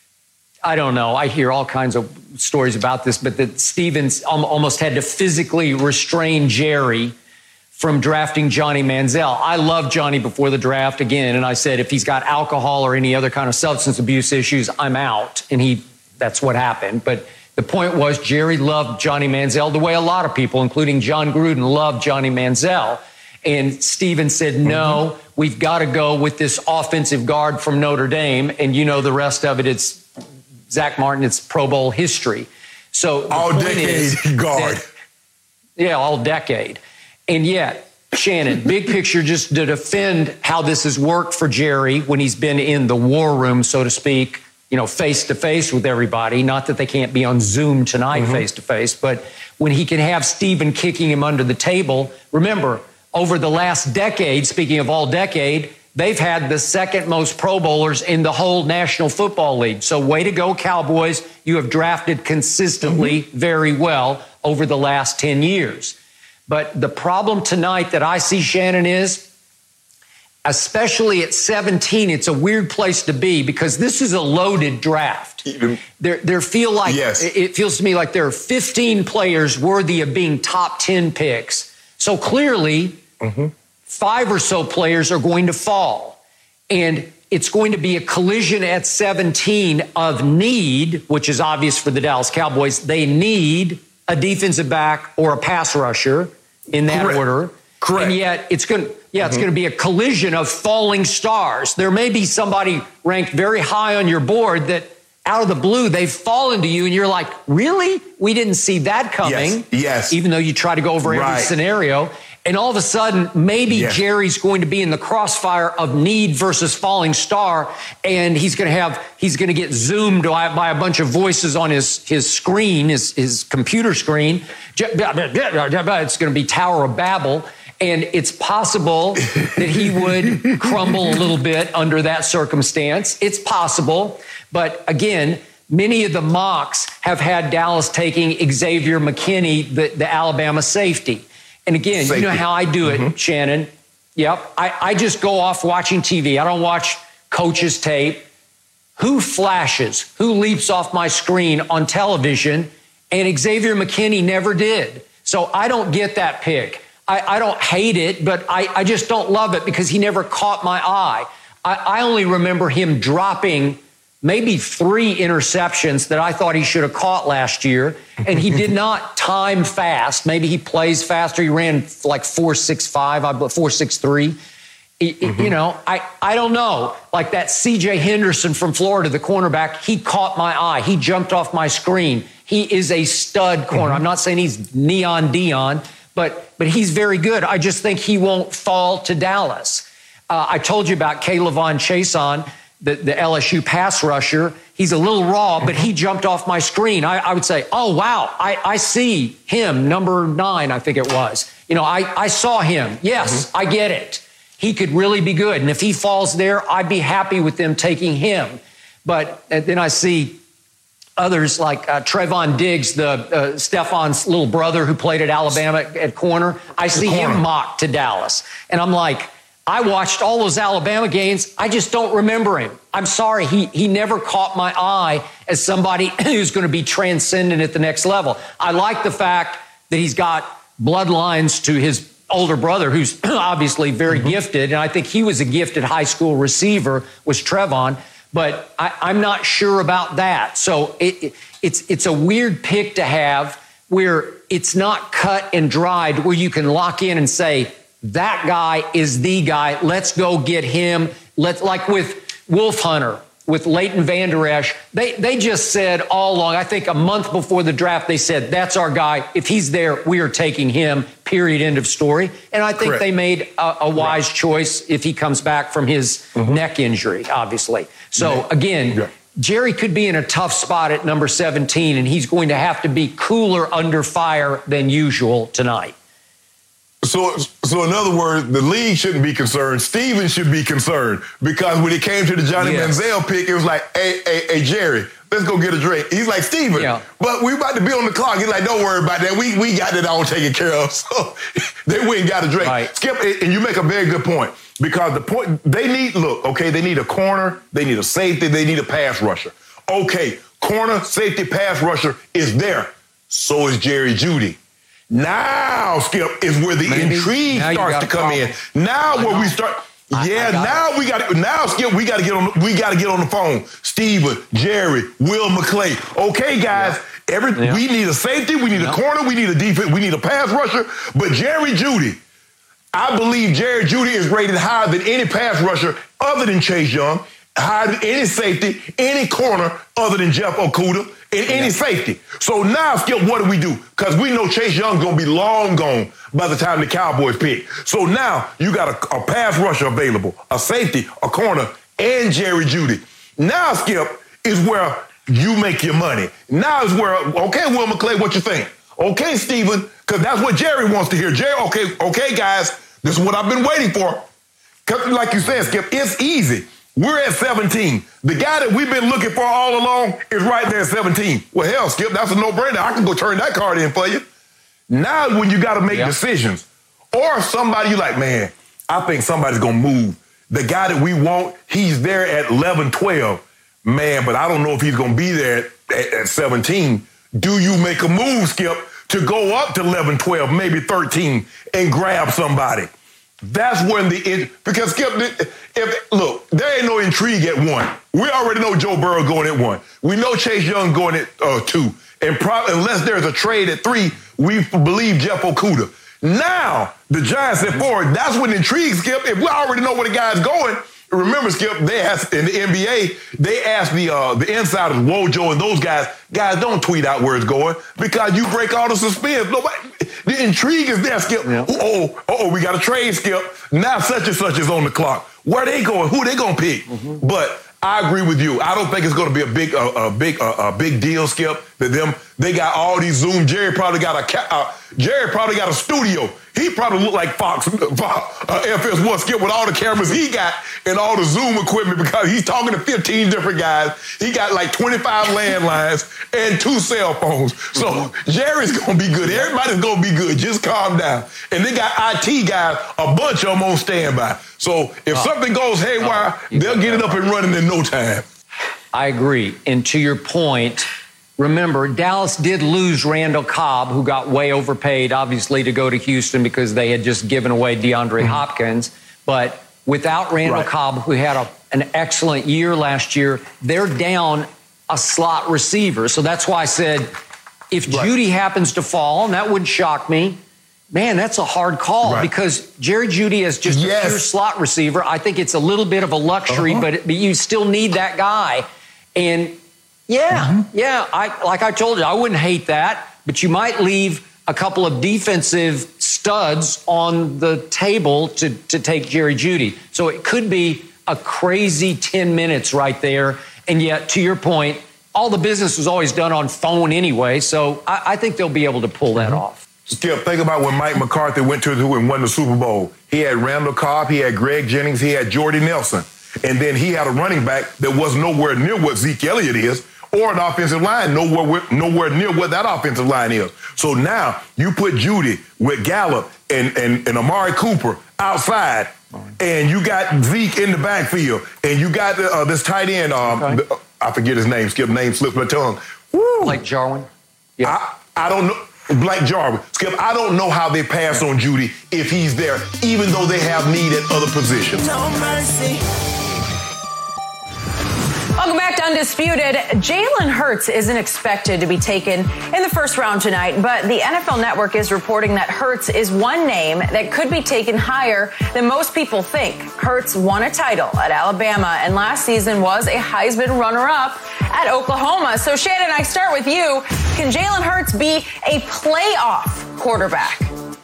I don't know, I hear all kinds of stories about this, but that Stevens almost had to physically restrain Jerry from drafting Johnny Manziel. I loved Johnny before the draft again, and I said, if he's got alcohol or any other kind of substance abuse issues, I'm out. And he, that's what happened. But the point was, Jerry loved Johnny Manziel the way a lot of people, including John Gruden, loved Johnny Manziel. And Steven said, no, mm-hmm. we've got to go with this offensive guard from Notre Dame. And you know the rest of it, it's Zach Martin, it's Pro Bowl history. So all decade guard. That, yeah, all decade. And yet, Shannon, big picture, just to defend how this has worked for Jerry when he's been in the war room, so to speak, you know, face to face with everybody. Not that they can't be on Zoom tonight mm-hmm. face to face, but when he can have Stephen kicking him under the table. Remember, over the last decade, speaking of all decade, they've had the second most Pro Bowlers in the whole National Football League. So way to go, Cowboys. You have drafted consistently mm-hmm. very well over the last ten years. But the problem tonight that I see, Shannon, is, especially at seventeen, it's a weird place to be because this is a loaded draft. Even, there, there feel like yes. it feels to me like there are fifteen players worthy of being top ten picks. So clearly, mm-hmm. five or so players are going to fall. And it's going to be a collision at seventeen of need, which is obvious for the Dallas Cowboys. They need a defensive back or a pass rusher in that Correct. order. Correct. And yet it's going to, yeah, mm-hmm. it's going to be a collision of falling stars. There may be somebody ranked very high on your board that out of the blue, they've fallen to you and you're like, really? We didn't see that coming. Yes. yes. Even though you try to go over right. every scenario. And all of a sudden, maybe yes. Jerry's going to be in the crossfire of need versus falling star, and he's going to have he's going to get zoomed by a bunch of voices on his his screen, his his computer screen. It's going to be Tower of Babel, and it's possible that he would crumble a little bit under that circumstance. It's possible, but again, many of the mocks have had Dallas taking Xavier McKinney, the, the Alabama safety. And again, Safety. You know how I do it, mm-hmm. Shannon. Yep. I, I just go off watching T V. I don't watch coaches' tape. Who flashes? Who leaps off my screen on television? And Xavier McKinney never did. So I don't get that pick. I, I don't hate it, but I, I just don't love it because he never caught my eye. I, I only remember him dropping maybe three interceptions that I thought he should have caught last year. And he did not time fast. Maybe he plays faster. He ran like four six five, four six three. Mm-hmm. You know, I, I don't know. Like that C J Henderson from Florida, the cornerback, he caught my eye. He jumped off my screen. He is a stud corner. Mm-hmm. I'm not saying he's Neon Dion, but, but he's very good. I just think he won't fall to Dallas. Uh, I told you about K'Lavon Chaisson, The, the L S U pass rusher. He's a little raw, but he jumped off my screen. I, I would say, oh, wow, I, I see him, number nine, I think it was. You know, I, I saw him. Yes, mm-hmm. I get it. He could really be good. And if he falls there, I'd be happy with them taking him. But and then I see others like uh, Trevon Diggs, the uh, Stephon's little brother who played at Alabama at, at corner. I see corner. him mocked to Dallas. And I'm like, I watched all those Alabama games. I just don't remember him. I'm sorry. He he never caught my eye as somebody who's going to be transcendent at the next level. I like the fact that he's got bloodlines to his older brother, who's obviously very mm-hmm. gifted. And I think he was a gifted high school receiver, was Trevon. But I, I'm not sure about that. So it, it, it's it's a weird pick to have where it's not cut and dried, where you can lock in and say, that guy is the guy. Let's go get him. Let's like with Wolf Hunter, with Leighton Vander Esch. They they just said all along, I think a month before the draft, they said, that's our guy. If he's there, we are taking him, period, end of story. And I think Correct. they made a, a wise right. choice if he comes back from his mm-hmm. neck injury, obviously. So yeah. again, yeah. Jerry could be in a tough spot at number seventeen, and he's going to have to be cooler under fire than usual tonight. So, so in other words, the league shouldn't be concerned. Steven should be concerned because when it came to the Johnny yes. Manziel pick, it was like, hey, hey, hey, Jerry, let's go get a drink. He's like, Steven, yeah. but we about to be on the clock. He's like, don't worry about that. We we got it all taken care of. So they went and got a drink. Right. Skip, and you make a very good point because the point they need, look, okay, they need a corner, they need a safety, they need a pass rusher. Okay, corner, safety, pass rusher is there. So is Jerry Jeudy. Now, Skip, is where the Maybe. intrigue now starts to come in. Now, I where know. we start, I, yeah. I now it. we got to. Now, Skip, we got to get on. We got to get on the phone. Steven, Jerry, Will McClay. Okay, guys. Yeah. Every yeah. we need a safety. We need yeah. a corner. We need a defense. We need a pass rusher. But Jerry Jeudy, I believe Jerry Jeudy is rated higher than any pass rusher other than Chase Young, higher than any safety, any corner other than Jeff Okudah. In any yeah. safety. So now, Skip, what do we do? Because we know Chase Young's going to be long gone by the time the Cowboys pick. So now you got a, a pass rusher available, a safety, a corner, and Jerry Jeudy. Now, Skip, is where you make your money. Now is where, okay, Will McClay, what you think? Okay, Steven, because that's what Jerry wants to hear. Jerry, okay, okay, guys, this is what I've been waiting for. Because like you said, Skip, it's easy. We're at seventeen. The guy that we've been looking for all along is right there at seventeen. Well, hell, Skip, that's a no-brainer. I can go turn that card in for you. Now when you got to make yeah. decisions, or somebody you like, man, I think somebody's going to move. The guy that we want, he's there at eleven, twelve. Man, but I don't know if he's going to be there at, at, at seventeen. Do you make a move, Skip, to go up to eleven, twelve, maybe thirteen, and grab somebody? That's when the in, because Skip, if look, there ain't no intrigue at one. We already know Joe Burrow going at one. We know Chase Young going at uh, two, and probably unless there's a trade at three, we believe Jeff Okudah. Now the Giants at four. That's when the intrigue, Skip. If we already know where the guy's going. Remember, Skip, they asked in the N B A, they asked the uh, the insiders, Wojo and those guys, guys, don't tweet out where it's going because you break all the suspense. Nobody, the intrigue is there, Skip. Yeah. Oh, oh, we got a trade, Skip. Now such and such is on the clock. Where they going? Who they gonna pick? Mm-hmm. But I agree with you. I don't think it's going to be a big, a, a big, a, a big deal, Skip. That them, they got all these Zoom. Jerry probably got a, uh, Jerry probably got a studio. He probably looked like Fox, uh, F S one, Skip, with all the cameras he got and all the Zoom equipment because he's talking to fifteen different guys. He got like twenty-five landlines and two cell phones. So Jerry's going to be good. Everybody's going to be good. Just calm down. And they got I T guys, a bunch of them on standby. So if oh. something goes haywire, oh, they'll get it up and running in no time. I agree. And to your point, remember, Dallas did lose Randall Cobb, who got way overpaid, obviously, to go to Houston because they had just given away DeAndre mm-hmm. Hopkins. But without Randall right. Cobb, who had a, an excellent year last year, they're down a slot receiver. So that's why I said, if right. Jeudy happens to fall, and that wouldn't shock me, man, that's a hard call right. because Jerry Jeudy is just yes. a pure slot receiver. I think it's a little bit of a luxury, uh-huh. but, it, but you still need that guy. And yeah, mm-hmm. yeah, I, like I told you, I wouldn't hate that, but you might leave a couple of defensive studs on the table to, to take Jerry Jeudy. So it could be a crazy ten minutes right there. And yet, to your point, all the business was always done on phone anyway, so I, I think they'll be able to pull that mm-hmm. off. Skip, think about when Mike McCarthy went to the and won the Super Bowl. He had Randall Cobb, he had Greg Jennings, he had Jordy Nelson. And then he had a running back that was nowhere near what Zeke Elliott is, or an offensive line nowhere, nowhere near what that offensive line is. So now you put Jeudy with Gallup and, and, and Amari Cooper outside, and you got Zeke in the backfield, and you got uh, this tight end, um, okay. the, I forget his name, Skip, name slips my tongue. Woo. Blake Jarwin? Yeah. I, I don't know. Blake Jarwin. Skip, I don't know how they pass yeah. on Jeudy if he's there, even though they have need at other positions. No mercy. Welcome back to Undisputed. Jalen Hurts isn't expected to be taken in the first round tonight, but the N F L Network is reporting that Hurts is one name that could be taken higher than most people think. Hurts won a title at Alabama and last season was a Heisman runner-up at Oklahoma. So, Shannon, I start with you. Can Jalen Hurts be a playoff quarterback?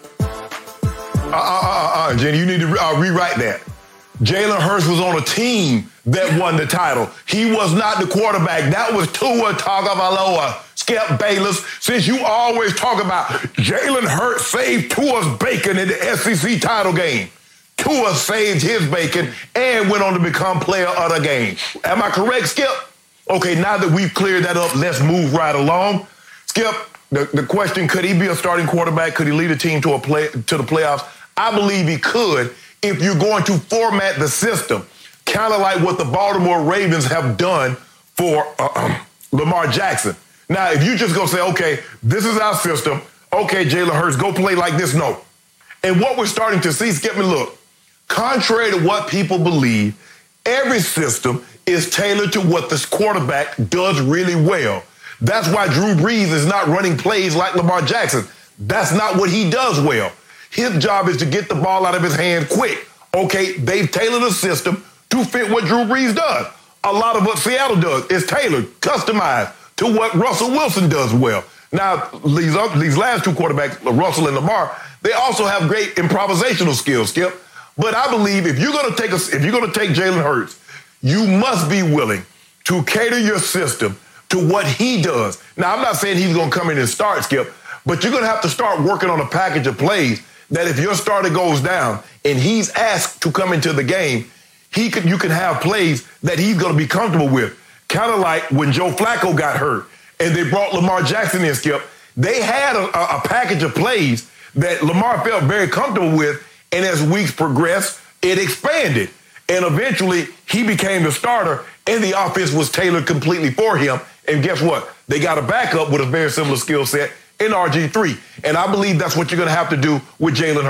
Uh, uh, uh, uh, Jenny, you need to uh, rewrite that. Jalen Hurts was on a team that won the title. He was not the quarterback. That was Tua Tagovailoa, Skip Bayless. Since you always talk about Jalen Hurts saved Tua's bacon in the S E C title game. Tua saved his bacon and went on to become player of the game. Am I correct, Skip? Okay, now that we've cleared that up, let's move right along. Skip, the, the question, could he be a starting quarterback? Could he lead a team to a play to the playoffs? I believe he could if you're going to format the system, kind of like what the Baltimore Ravens have done for uh, um, Lamar Jackson. Now, if you just go say, okay, this is our system. Okay, Jalen Hurts, go play like this. No. And what we're starting to see, Skip, and look, contrary to what people believe, every system is tailored to what this quarterback does really well. That's why Drew Brees is not running plays like Lamar Jackson. That's not what he does well. His job is to get the ball out of his hand quick. Okay, they've tailored a system to fit what Drew Brees does. A lot of what Seattle does is tailored, customized to what Russell Wilson does well. Now, these, these last two quarterbacks, Russell and Lamar, they also have great improvisational skills, Skip. But I believe if you're going to take a, if you're going to take Jalen Hurts, you must be willing to cater your system to what he does. Now, I'm not saying he's going to come in and start, Skip, but you're going to have to start working on a package of plays that if your starter goes down and he's asked to come into the game, he could, you can have plays that he's going to be comfortable with. Kind of like when Joe Flacco got hurt and they brought Lamar Jackson in, Skip. They had a, a package of plays that Lamar felt very comfortable with, and as weeks progressed, it expanded. And eventually, he became the starter, and the offense was tailored completely for him. And guess what? They got a backup with a very similar skill set in R G three. And I believe that's what you're going to have to do with Jalen Hurts.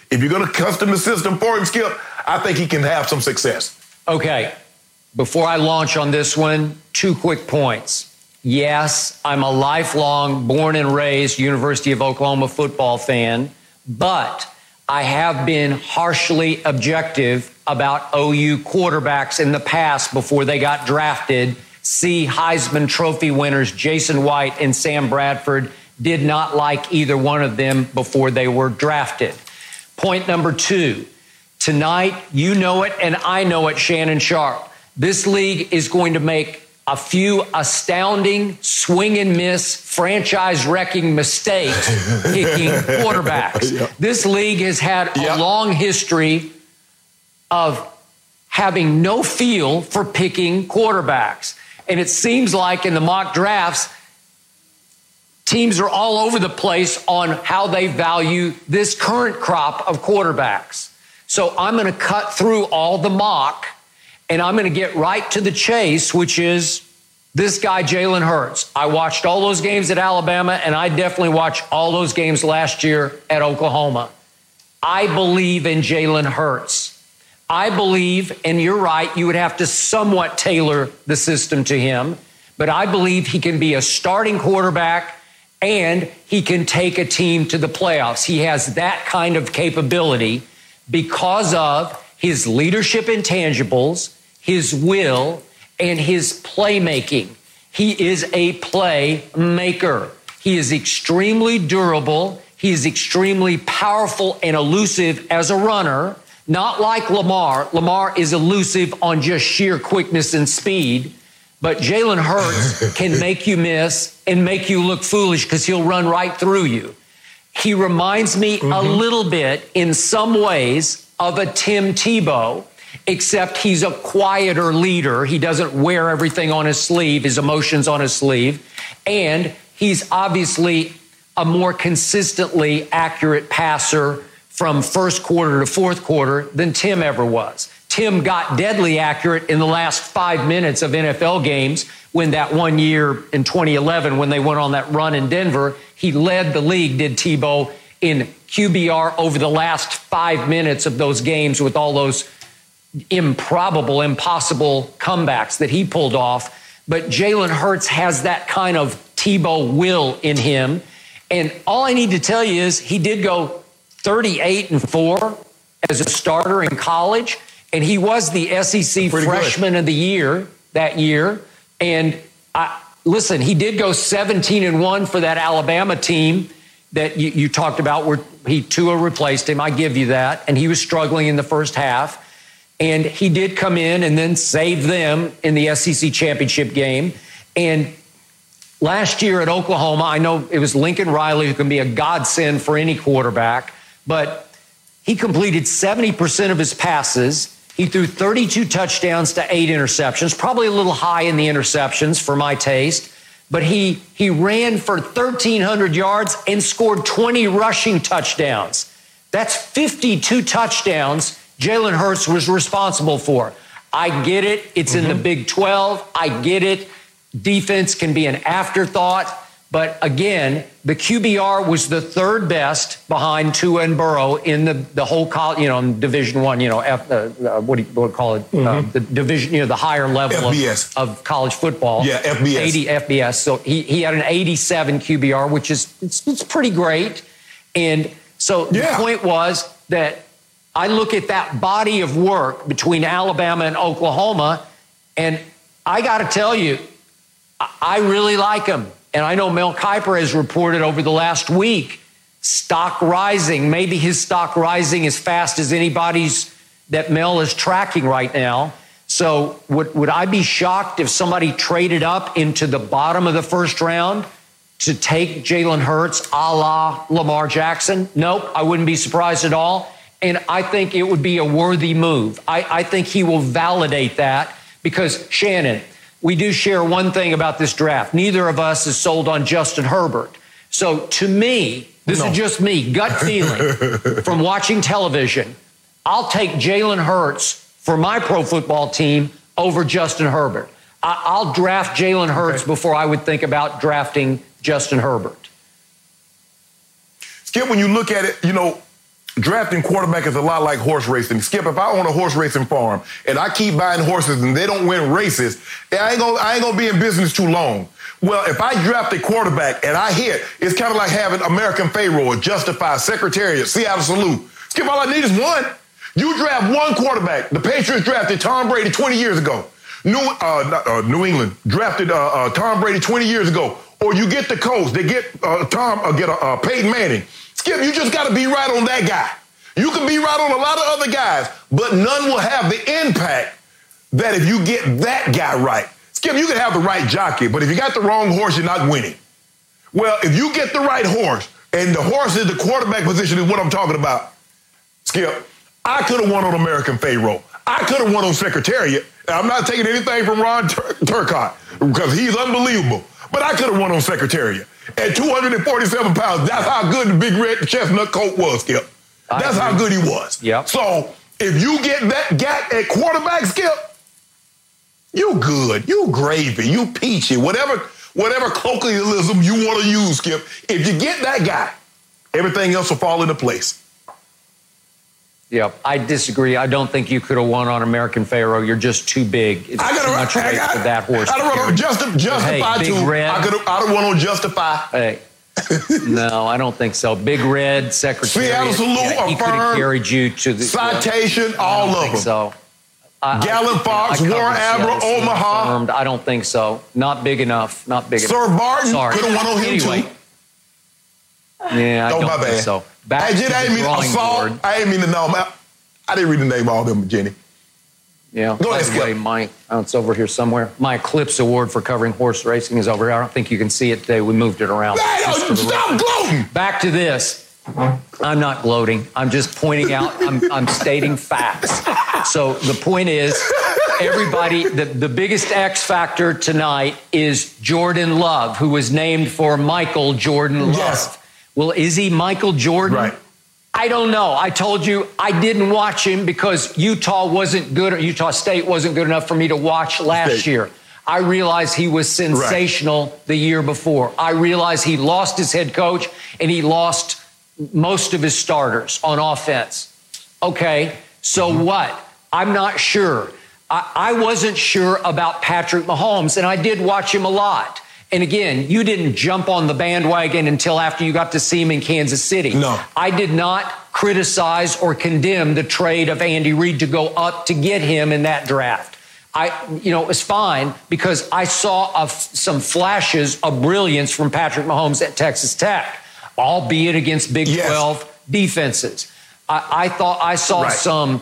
If you're going to custom the system for him, Skip, I think he can have some success. Okay. Before I launch on this one, two quick points. Yes, I'm a lifelong, born and raised University of Oklahoma football fan, but I have been harshly objective about O U quarterbacks in the past before they got drafted. See Heisman Trophy winners Jason White and Sam Bradford. Did not like either one of them before they were drafted. Point number two, tonight, you know it and I know it, Shannon Sharpe. This league is going to make a few astounding swing and miss, franchise-wrecking mistakes picking quarterbacks. Yep. This league has had a yep. long history of having no feel for picking quarterbacks. And it seems like in the mock drafts, teams are all over the place on how they value this current crop of quarterbacks. So I'm going to cut through all the mock, and I'm going to get right to the chase, which is this guy, Jalen Hurts. I watched all those games at Alabama, and I definitely watched all those games last year at Oklahoma. I believe in Jalen Hurts. I believe, and you're right, you would have to somewhat tailor the system to him, but I believe he can be a starting quarterback and he can take a team to the playoffs. He has that kind of capability because of his leadership intangibles, his will, and his playmaking. He is a playmaker. He is extremely durable. He is extremely powerful and elusive as a runner, not like Lamar. Lamar is elusive on just sheer quickness and speed, but Jalen Hurts can make you miss and make you look foolish because he'll run right through you. He reminds me mm-hmm. a little bit in some ways of a Tim Tebow, except he's a quieter leader. He doesn't wear everything on his sleeve, his emotions on his sleeve. And he's obviously a more consistently accurate passer from first quarter to fourth quarter than Tim ever was. Tim got deadly accurate in the last five minutes of N F L games when that one year in twenty eleven, when they went on that run in Denver, he led the league, did Tebow, in Q B R over the last five minutes of those games with all those improbable, impossible comebacks that he pulled off. But Jalen Hurts has that kind of Tebow will in him. And all I need to tell you is he did go thirty-eight and four as a starter in college. And he was the S E C Pretty freshman good. of the year that year. And I, listen, he did go seventeen and one for that Alabama team that you, you talked about where he Tua replaced him. I give you that. And he was struggling in the first half. And he did come in and then save them in the S E C championship game. And last year at Oklahoma, I know it was Lincoln Riley who can be a godsend for any quarterback, but he completed seventy percent of his passes. He threw thirty-two touchdowns to eight interceptions, probably a little high in the interceptions for my taste, but he, he ran for thirteen hundred yards and scored twenty rushing touchdowns. That's fifty-two touchdowns Jalen Hurts was responsible for. I get it. It's mm-hmm. in the Big twelve. I get it. Defense can be an afterthought. But again, the Q B R was the third best behind Tua and Burrow in the, the whole college, you know, Division One, you know, F, uh, uh, what do you what do you call it? Mm-hmm. Uh, the division, you know, the higher level of, of college football. Yeah, F B S. eighty F B S. So he, he had an eighty-seven Q B R, which is it's, it's pretty great. And so yeah. the point was that I look at that body of work between Alabama and Oklahoma, and I got to tell you, I really like him. And I know Mel Kiper has reported over the last week, stock rising, maybe his stock rising as fast as anybody's that Mel is tracking right now. So would, would I be shocked if somebody traded up into the bottom of the first round to take Jalen Hurts a la Lamar Jackson? Nope, I wouldn't be surprised at all. And I think it would be a worthy move. I, I think he will validate that because, Shannon, we do share one thing about this draft. Neither of us is sold on Justin Herbert. So to me, this no. is just me, gut feeling from watching television, I'll take Jalen Hurts for my pro football team over Justin Herbert. I, I'll draft Jalen Hurts okay. before I would think about drafting Justin Herbert. Skip, when you look at it, you know, drafting quarterback is a lot like horse racing. Skip, if I own a horse racing farm and I keep buying horses and they don't win races, I ain't gonna, I ain't gonna be in business too long. Well, if I draft a quarterback and I hit, it's kind of like having American Pharaoh, Justify, Secretariat, Seattle Salute. Skip, all I need is one. You draft one quarterback. The Patriots drafted Tom Brady twenty years ago. New, uh, uh, New England drafted uh, uh, Tom Brady twenty years ago. Or you get the Colts, they get uh, Tom, uh, get uh, Peyton Manning. Skip, you just got to be right on that guy. You can be right on a lot of other guys, but none will have the impact that if you get that guy right. Skip, you can have the right jockey, but if you got the wrong horse, you're not winning. Well, if you get the right horse, and the horse is the quarterback position is what I'm talking about, Skip, I could have won on American Pharaoh. I could have won on Secretariat. I'm not taking anything from Ron Tur- Turcotte because he's unbelievable. But I could have won on Secretariat. At two hundred forty-seven pounds, that's how good the big red chestnut coat was, Skip. That's how good he was. Yep. So if you get that guy at quarterback, Skip, you good. You gravy. You peachy. Whatever, whatever colloquialism you want to use, Skip, if you get that guy, everything else will fall into place. Yeah, I disagree. I don't think you could have won on American Pharaoh. You're just too big. It's I gotta too much weight for that horse. I'd have run on Justi- Justify, hey, too. Red, I could have I'd have won on Justify. Hey, no, I don't think so. Big Red, Secretariat. Seattle Salute, yeah, he could have carried you to the Citation, yeah, all I don't of think them. So. I, Gallon I, Fox, I Warren Admiral, Omaha. Confirmed. I don't think so. Not big enough. Not big Sir enough. Barton Sorry. could have won on him, anyway. too. Yeah, I Oh, don't my think bad. so. Back Hey, to Jenny, I the didn't mean drawing assault. board. I didn't mean to know them. I didn't read the name of all of them, Jenny. Yeah. Go By ahead, the Skip. way, my, oh, it's over here somewhere. My Eclipse Award for covering horse racing is over here. I don't think you can see it today. We moved it around. Hey, Just for the stop record. gloating. Back to this. I'm not gloating. I'm just pointing out, I'm, I'm stating facts. So the point is, everybody, the, the biggest X factor tonight is Jordan Love, who was named for Michael Jordan Love. Yes. Well, is he Michael Jordan? Right. I don't know. I told you I didn't watch him because Utah wasn't good, or Utah State wasn't good enough for me to watch last State. year. I realized he was sensational right. the year before. I realized he lost his head coach and he lost most of his starters on offense. Okay, so mm-hmm. what? I'm not sure. I, I wasn't sure about Patrick Mahomes, and I did watch him a lot. And again, you didn't jump on the bandwagon until after you got to see him in Kansas City. No. I did not criticize or condemn the trade of Andy Reid to go up to get him in that draft. I, you know, it was fine because I saw a, some flashes of brilliance from Patrick Mahomes at Texas Tech, albeit against Big yes. twelve defenses. I, I thought I saw right. some,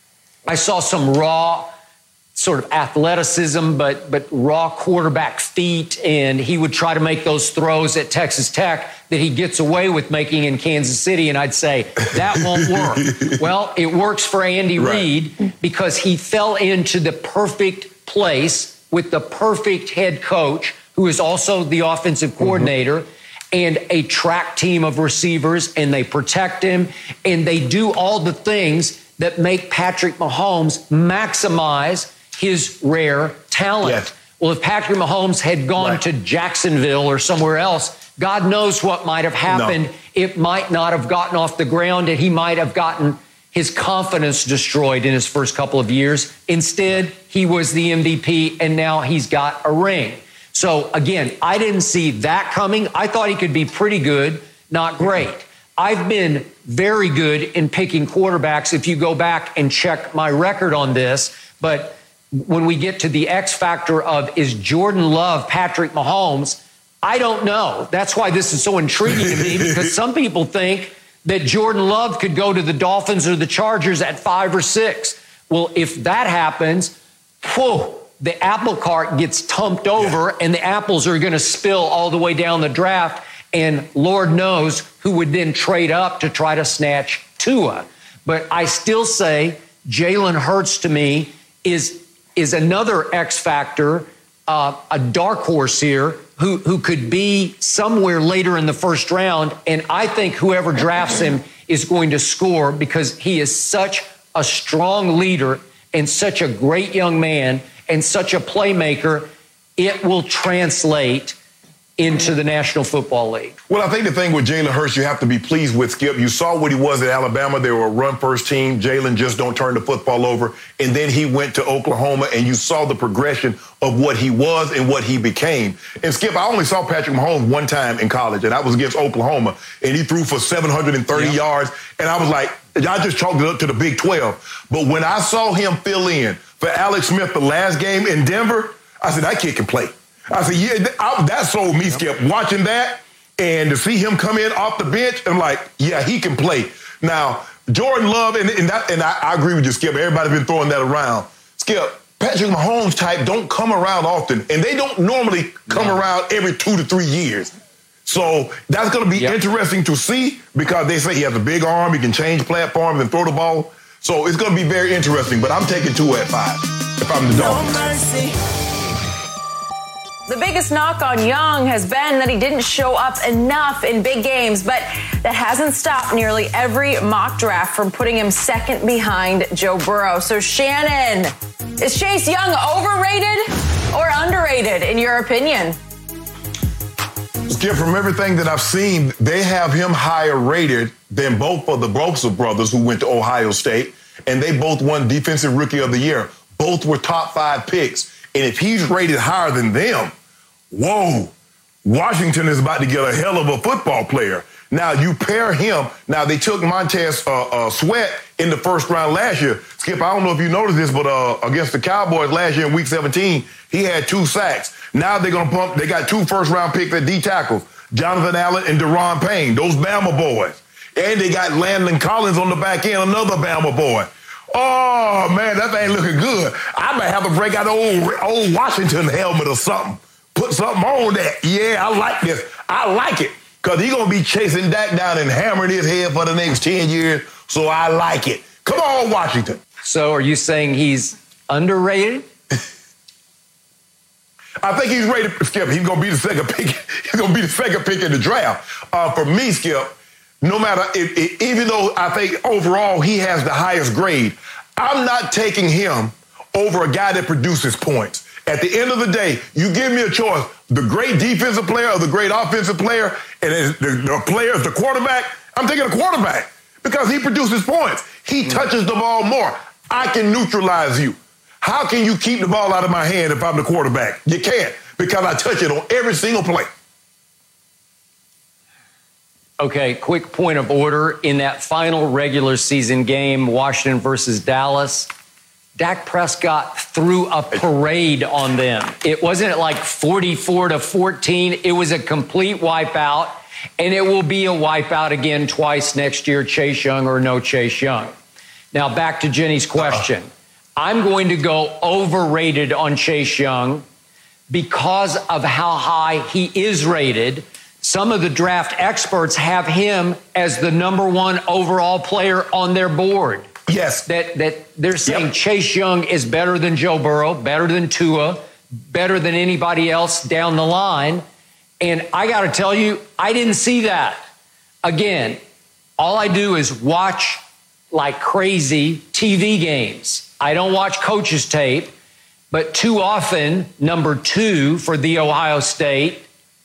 I saw some raw sort of athleticism, but but raw quarterback feet, and he would try to make those throws at Texas Tech that he gets away with making in Kansas City, and I'd say, that won't work. Well, it works for Andy right. Reid because he fell into the perfect place with the perfect head coach, who is also the offensive coordinator, mm-hmm. and a track team of receivers, and they protect him, and they do all the things that make Patrick Mahomes maximize his rare talent. Yes. Well, if Patrick Mahomes had gone right. to Jacksonville or somewhere else, God knows what might have happened. No. It might not have gotten off the ground, and he might have gotten his confidence destroyed in his first couple of years. Instead, he was the M V P, and now he's got a ring. So again, I didn't see that coming. I thought he could be pretty good, not great. I've been very good in picking quarterbacks if you go back and check my record on this, but when we get to the X factor of is Jordan Love Patrick Mahomes, I don't know. That's why this is so intriguing to me, because some people think that Jordan Love could go to the Dolphins or the Chargers at five or six. Well, if that happens, whew, the apple cart gets tumped over yeah. and the apples are going to spill all the way down the draft. And Lord knows who would then trade up to try to snatch Tua. But I still say Jalen Hurts to me is is another X factor, uh, a dark horse here, who, who could be somewhere later in the first round. And I think whoever drafts him is going to score because he is such a strong leader and such a great young man and such a playmaker. It will translate into the National Football League? Well, I think the thing with Jalen Hurts, you have to be pleased with, Skip. You saw what he was at Alabama. They were a run-first team. Jalen just don't turn the football over. And then he went to Oklahoma, and you saw the progression of what he was and what he became. And, Skip, I only saw Patrick Mahomes one time in college, and that was against Oklahoma. And he threw for seven hundred thirty yep. yards. And I was like, I just chalked it up to the Big twelve. But when I saw him fill in for Alex Smith the last game in Denver, I said, that kid can play. I said, yeah, I, that sold me, Skip. Watching that and to see him come in off the bench, I'm like, yeah, he can play. Now, Jordan Love, and, and, that, and I, I agree with you, Skip. Everybody's been throwing that around. Skip, Patrick Mahomes type don't come around often, and they don't normally come no. around every two to three years. So that's going to be yep. interesting to see because they say he has a big arm, he can change platforms and throw the ball. So it's going to be very interesting, but I'm taking two at five if I'm the Dolphins. The biggest knock on Young has been that he didn't show up enough in big games, but that hasn't stopped nearly every mock draft from putting him second behind Joe Burrow. So, Shannon, is Chase Young overrated or underrated, in your opinion? Skip, from everything that I've seen, they have him higher rated than both of the Bosa brothers who went to Ohio State, and they both won Defensive Rookie of the Year. Both were top five picks. And if he's rated higher than them, whoa, Washington is about to get a hell of a football player. Now, you pair him. Now, they took Montez uh, uh, Sweat in the first round last year. Skip, I don't know if you noticed this, but uh, against the Cowboys last year in week seventeen, he had two sacks. Now they're going to pump. They got two first-round picks at D tackles, Jonathan Allen and Deron Payne, those Bama boys. And they got Landon Collins on the back end, another Bama boy. Oh, man, that thing looking good. I might have to break out an old, old Washington helmet or something. Put something on that. Yeah, I like this. I like it. Because he's going to be chasing Dak down and hammering his head for the next ten years. So I like it. Come on, Washington. So are you saying he's underrated? I think he's rated, Skip. He's going to be the second pick. He's going to be the second pick in the draft. Uh, for me, Skip, no matter, if, if, even though I think overall he has the highest grade, I'm not taking him over a guy that produces points. At the end of the day, you give me a choice, the great defensive player or the great offensive player, and the, the player is the quarterback, I'm taking a quarterback because he produces points. He touches the ball more. I can neutralize you. How can you keep the ball out of my hand if I'm the quarterback? You can't because I touch it on every single play. Okay, quick point of order. In that final regular season game, Washington versus Dallas, Dak Prescott threw a parade on them. It wasn't like forty-four to fourteen. It was a complete wipeout, and it will be a wipeout again twice next year, Chase Young or no Chase Young. Now, back to Jenny's question. Uh-huh. I'm going to go overrated on Chase Young because of how high he is rated. Some of the draft experts have him as the number one overall player on their board. Yes. That that they're saying yep. Chase Young is better than Joe Burrow, better than Tua, better than anybody else down the line. And I got to tell you, I didn't see that. Again, all I do is watch like crazy T V games. I don't watch coaches' tape, but too often, number two for the Ohio State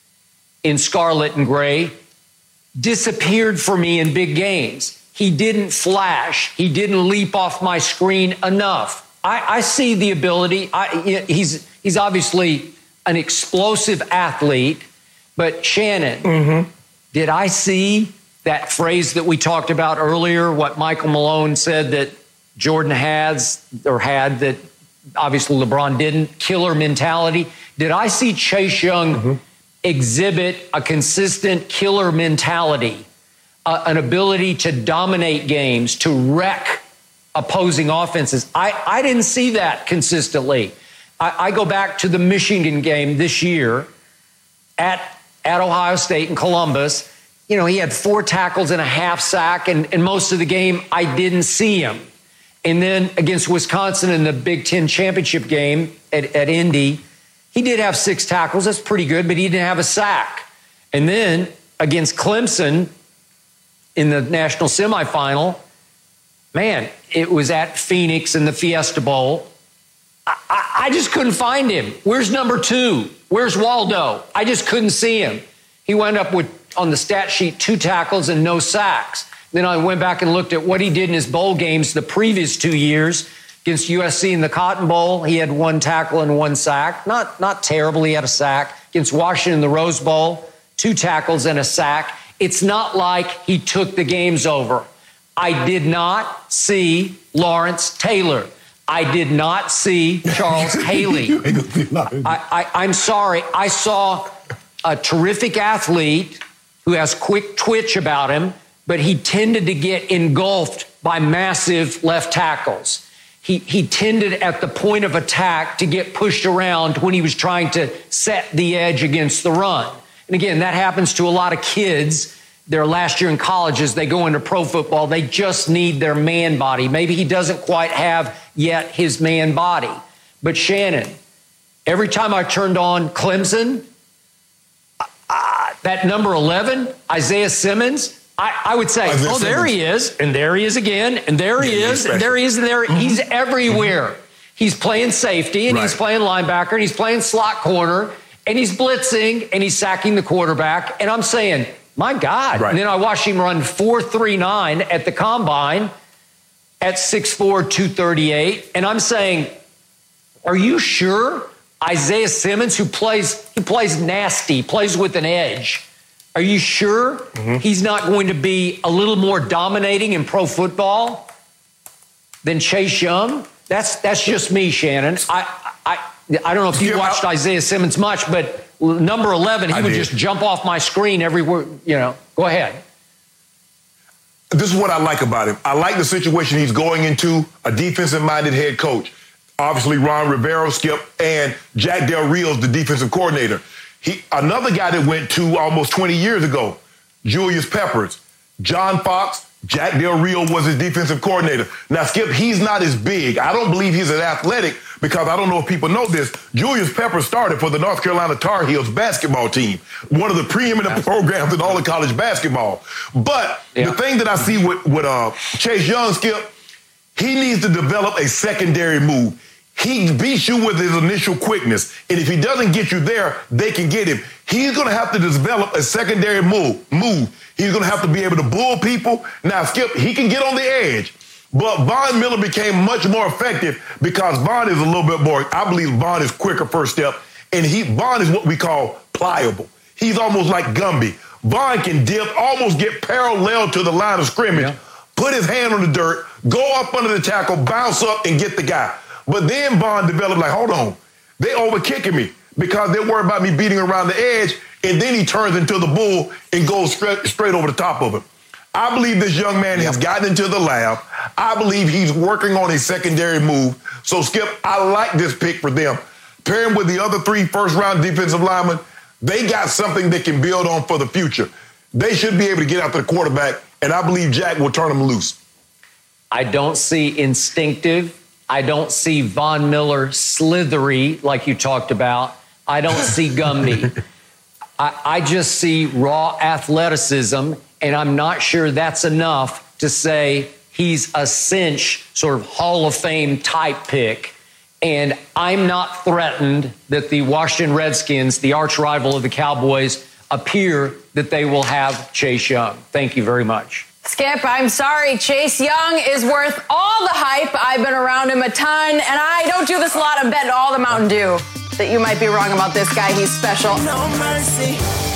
in scarlet and gray disappeared for me in big games. He didn't flash. He didn't leap off my screen enough. I, I see the ability. I, he's he's obviously an explosive athlete, but Shannon, mm-hmm. did I see that phrase that we talked about earlier, what Michael Malone said that Jordan has or had that obviously LeBron didn't, killer mentality? Did I see Chase Young mm-hmm. exhibit a consistent killer mentality, uh, an ability to dominate games, to wreck opposing offenses? I, I didn't see that consistently. I, I go back to the Michigan game this year at, at Ohio State in Columbus. You know, he had four tackles and a half sack, and, and most of the game I didn't see him. And then against Wisconsin in the Big Ten championship game at, at Indy, he did have six tackles. That's pretty good, but he didn't have a sack. And then against Clemson in the national semifinal, man, it was at Phoenix in the Fiesta Bowl. I, I, I just couldn't find him. Where's number two? Where's Waldo? I just couldn't see him. He wound up with, on the stat sheet, two tackles and no sacks. Then I went back and looked at what he did in his bowl games the previous two years. Against U S C in the Cotton Bowl, he had one tackle and one sack. Not, not terrible, he had a sack. Against Washington in the Rose Bowl, two tackles and a sack. It's not like he took the games over. I did not see Lawrence Taylor. I did not see Charles Haley. I, I, I'm sorry. I saw a terrific athlete who has quick twitch about him, but he tended to get engulfed by massive left tackles. He, he tended at the point of attack to get pushed around when he was trying to set the edge against the run. And again, that happens to a lot of kids. Their last year in college, as they go into pro football, they just need their man body. Maybe he doesn't quite have yet his man body. But Shannon, every time I turned on Clemson, uh, that number eleven, Isaiah Simmons, I, I would say, Isaiah oh, Simmons. There he is, and there he is again, and there he yeah, is, and there he is, and there mm-hmm. he's everywhere. Mm-hmm. He's playing safety, and right. he's playing linebacker, and he's playing slot corner, and he's blitzing, and he's sacking the quarterback. And I'm saying, my God. Right. And then I watched him run four three nine at the combine at six four, two thirty-eight. And I'm saying, are you sure Isaiah Simmons, who plays, he plays nasty, plays with an edge, are you sure mm-hmm. he's not going to be a little more dominating in pro football than Chase Young? That's that's just me, Shannon. I I I don't know if you watched Isaiah Simmons much, but number eleven, he I would did. just jump off my screen everywhere. You know, go ahead. This is what I like about him. I like the situation he's going into, a defensive-minded head coach. Obviously, Ron Rivera, Skip, and Jack Del Rio's the defensive coordinator. He, another guy that went to almost twenty years ago, Julius Peppers, John Fox, Jack Del Rio was his defensive coordinator. Now, Skip, he's not as big. I don't believe he's as athletic because I don't know if people know this. Julius Peppers started for the North Carolina Tar Heels basketball team, one of the preeminent programs in all of college basketball. But yeah. the thing that I see with, with uh, Chase Young, Skip, he needs to develop a secondary move. He beats you with his initial quickness. And if he doesn't get you there, they can get him. He's going to have to develop a secondary move. move. He's going to have to be able to bull people. Now, Skip, he can get on the edge. But Von Miller became much more effective because Von is a little bit more, I believe Von is quicker first step. And he Von is what we call pliable. He's almost like Gumby. Von can dip, almost get parallel to the line of scrimmage, yeah. put his hand on the dirt, go up under the tackle, bounce up, and get the guy. But then Von developed like, hold on, they overkicking me because they're worried about me beating around the edge, and then he turns into the bull and goes straight, straight over the top of him. I believe this young man has gotten into the lab. I believe he's working on a secondary move. So, Skip, I like this pick for them. Pairing with the other three first-round defensive linemen, they got something they can build on for the future. They should be able to get after the quarterback, and I believe Jack will turn them loose. I don't see instinctive. I don't see Von Miller slithery like you talked about. I don't see Gumby. I, I just see raw athleticism, and I'm not sure that's enough to say he's a cinch sort of Hall of Fame type pick. And I'm not threatened that the Washington Redskins, the arch rival of the Cowboys, appear that they will have Chase Young. Thank you very much. Skip, I'm sorry. Chase Young is worth all the hype. I've been around him a ton, and I don't do this a lot. I'm betting all the Mountain Dew that you might be wrong about this guy. He's special. No mercy.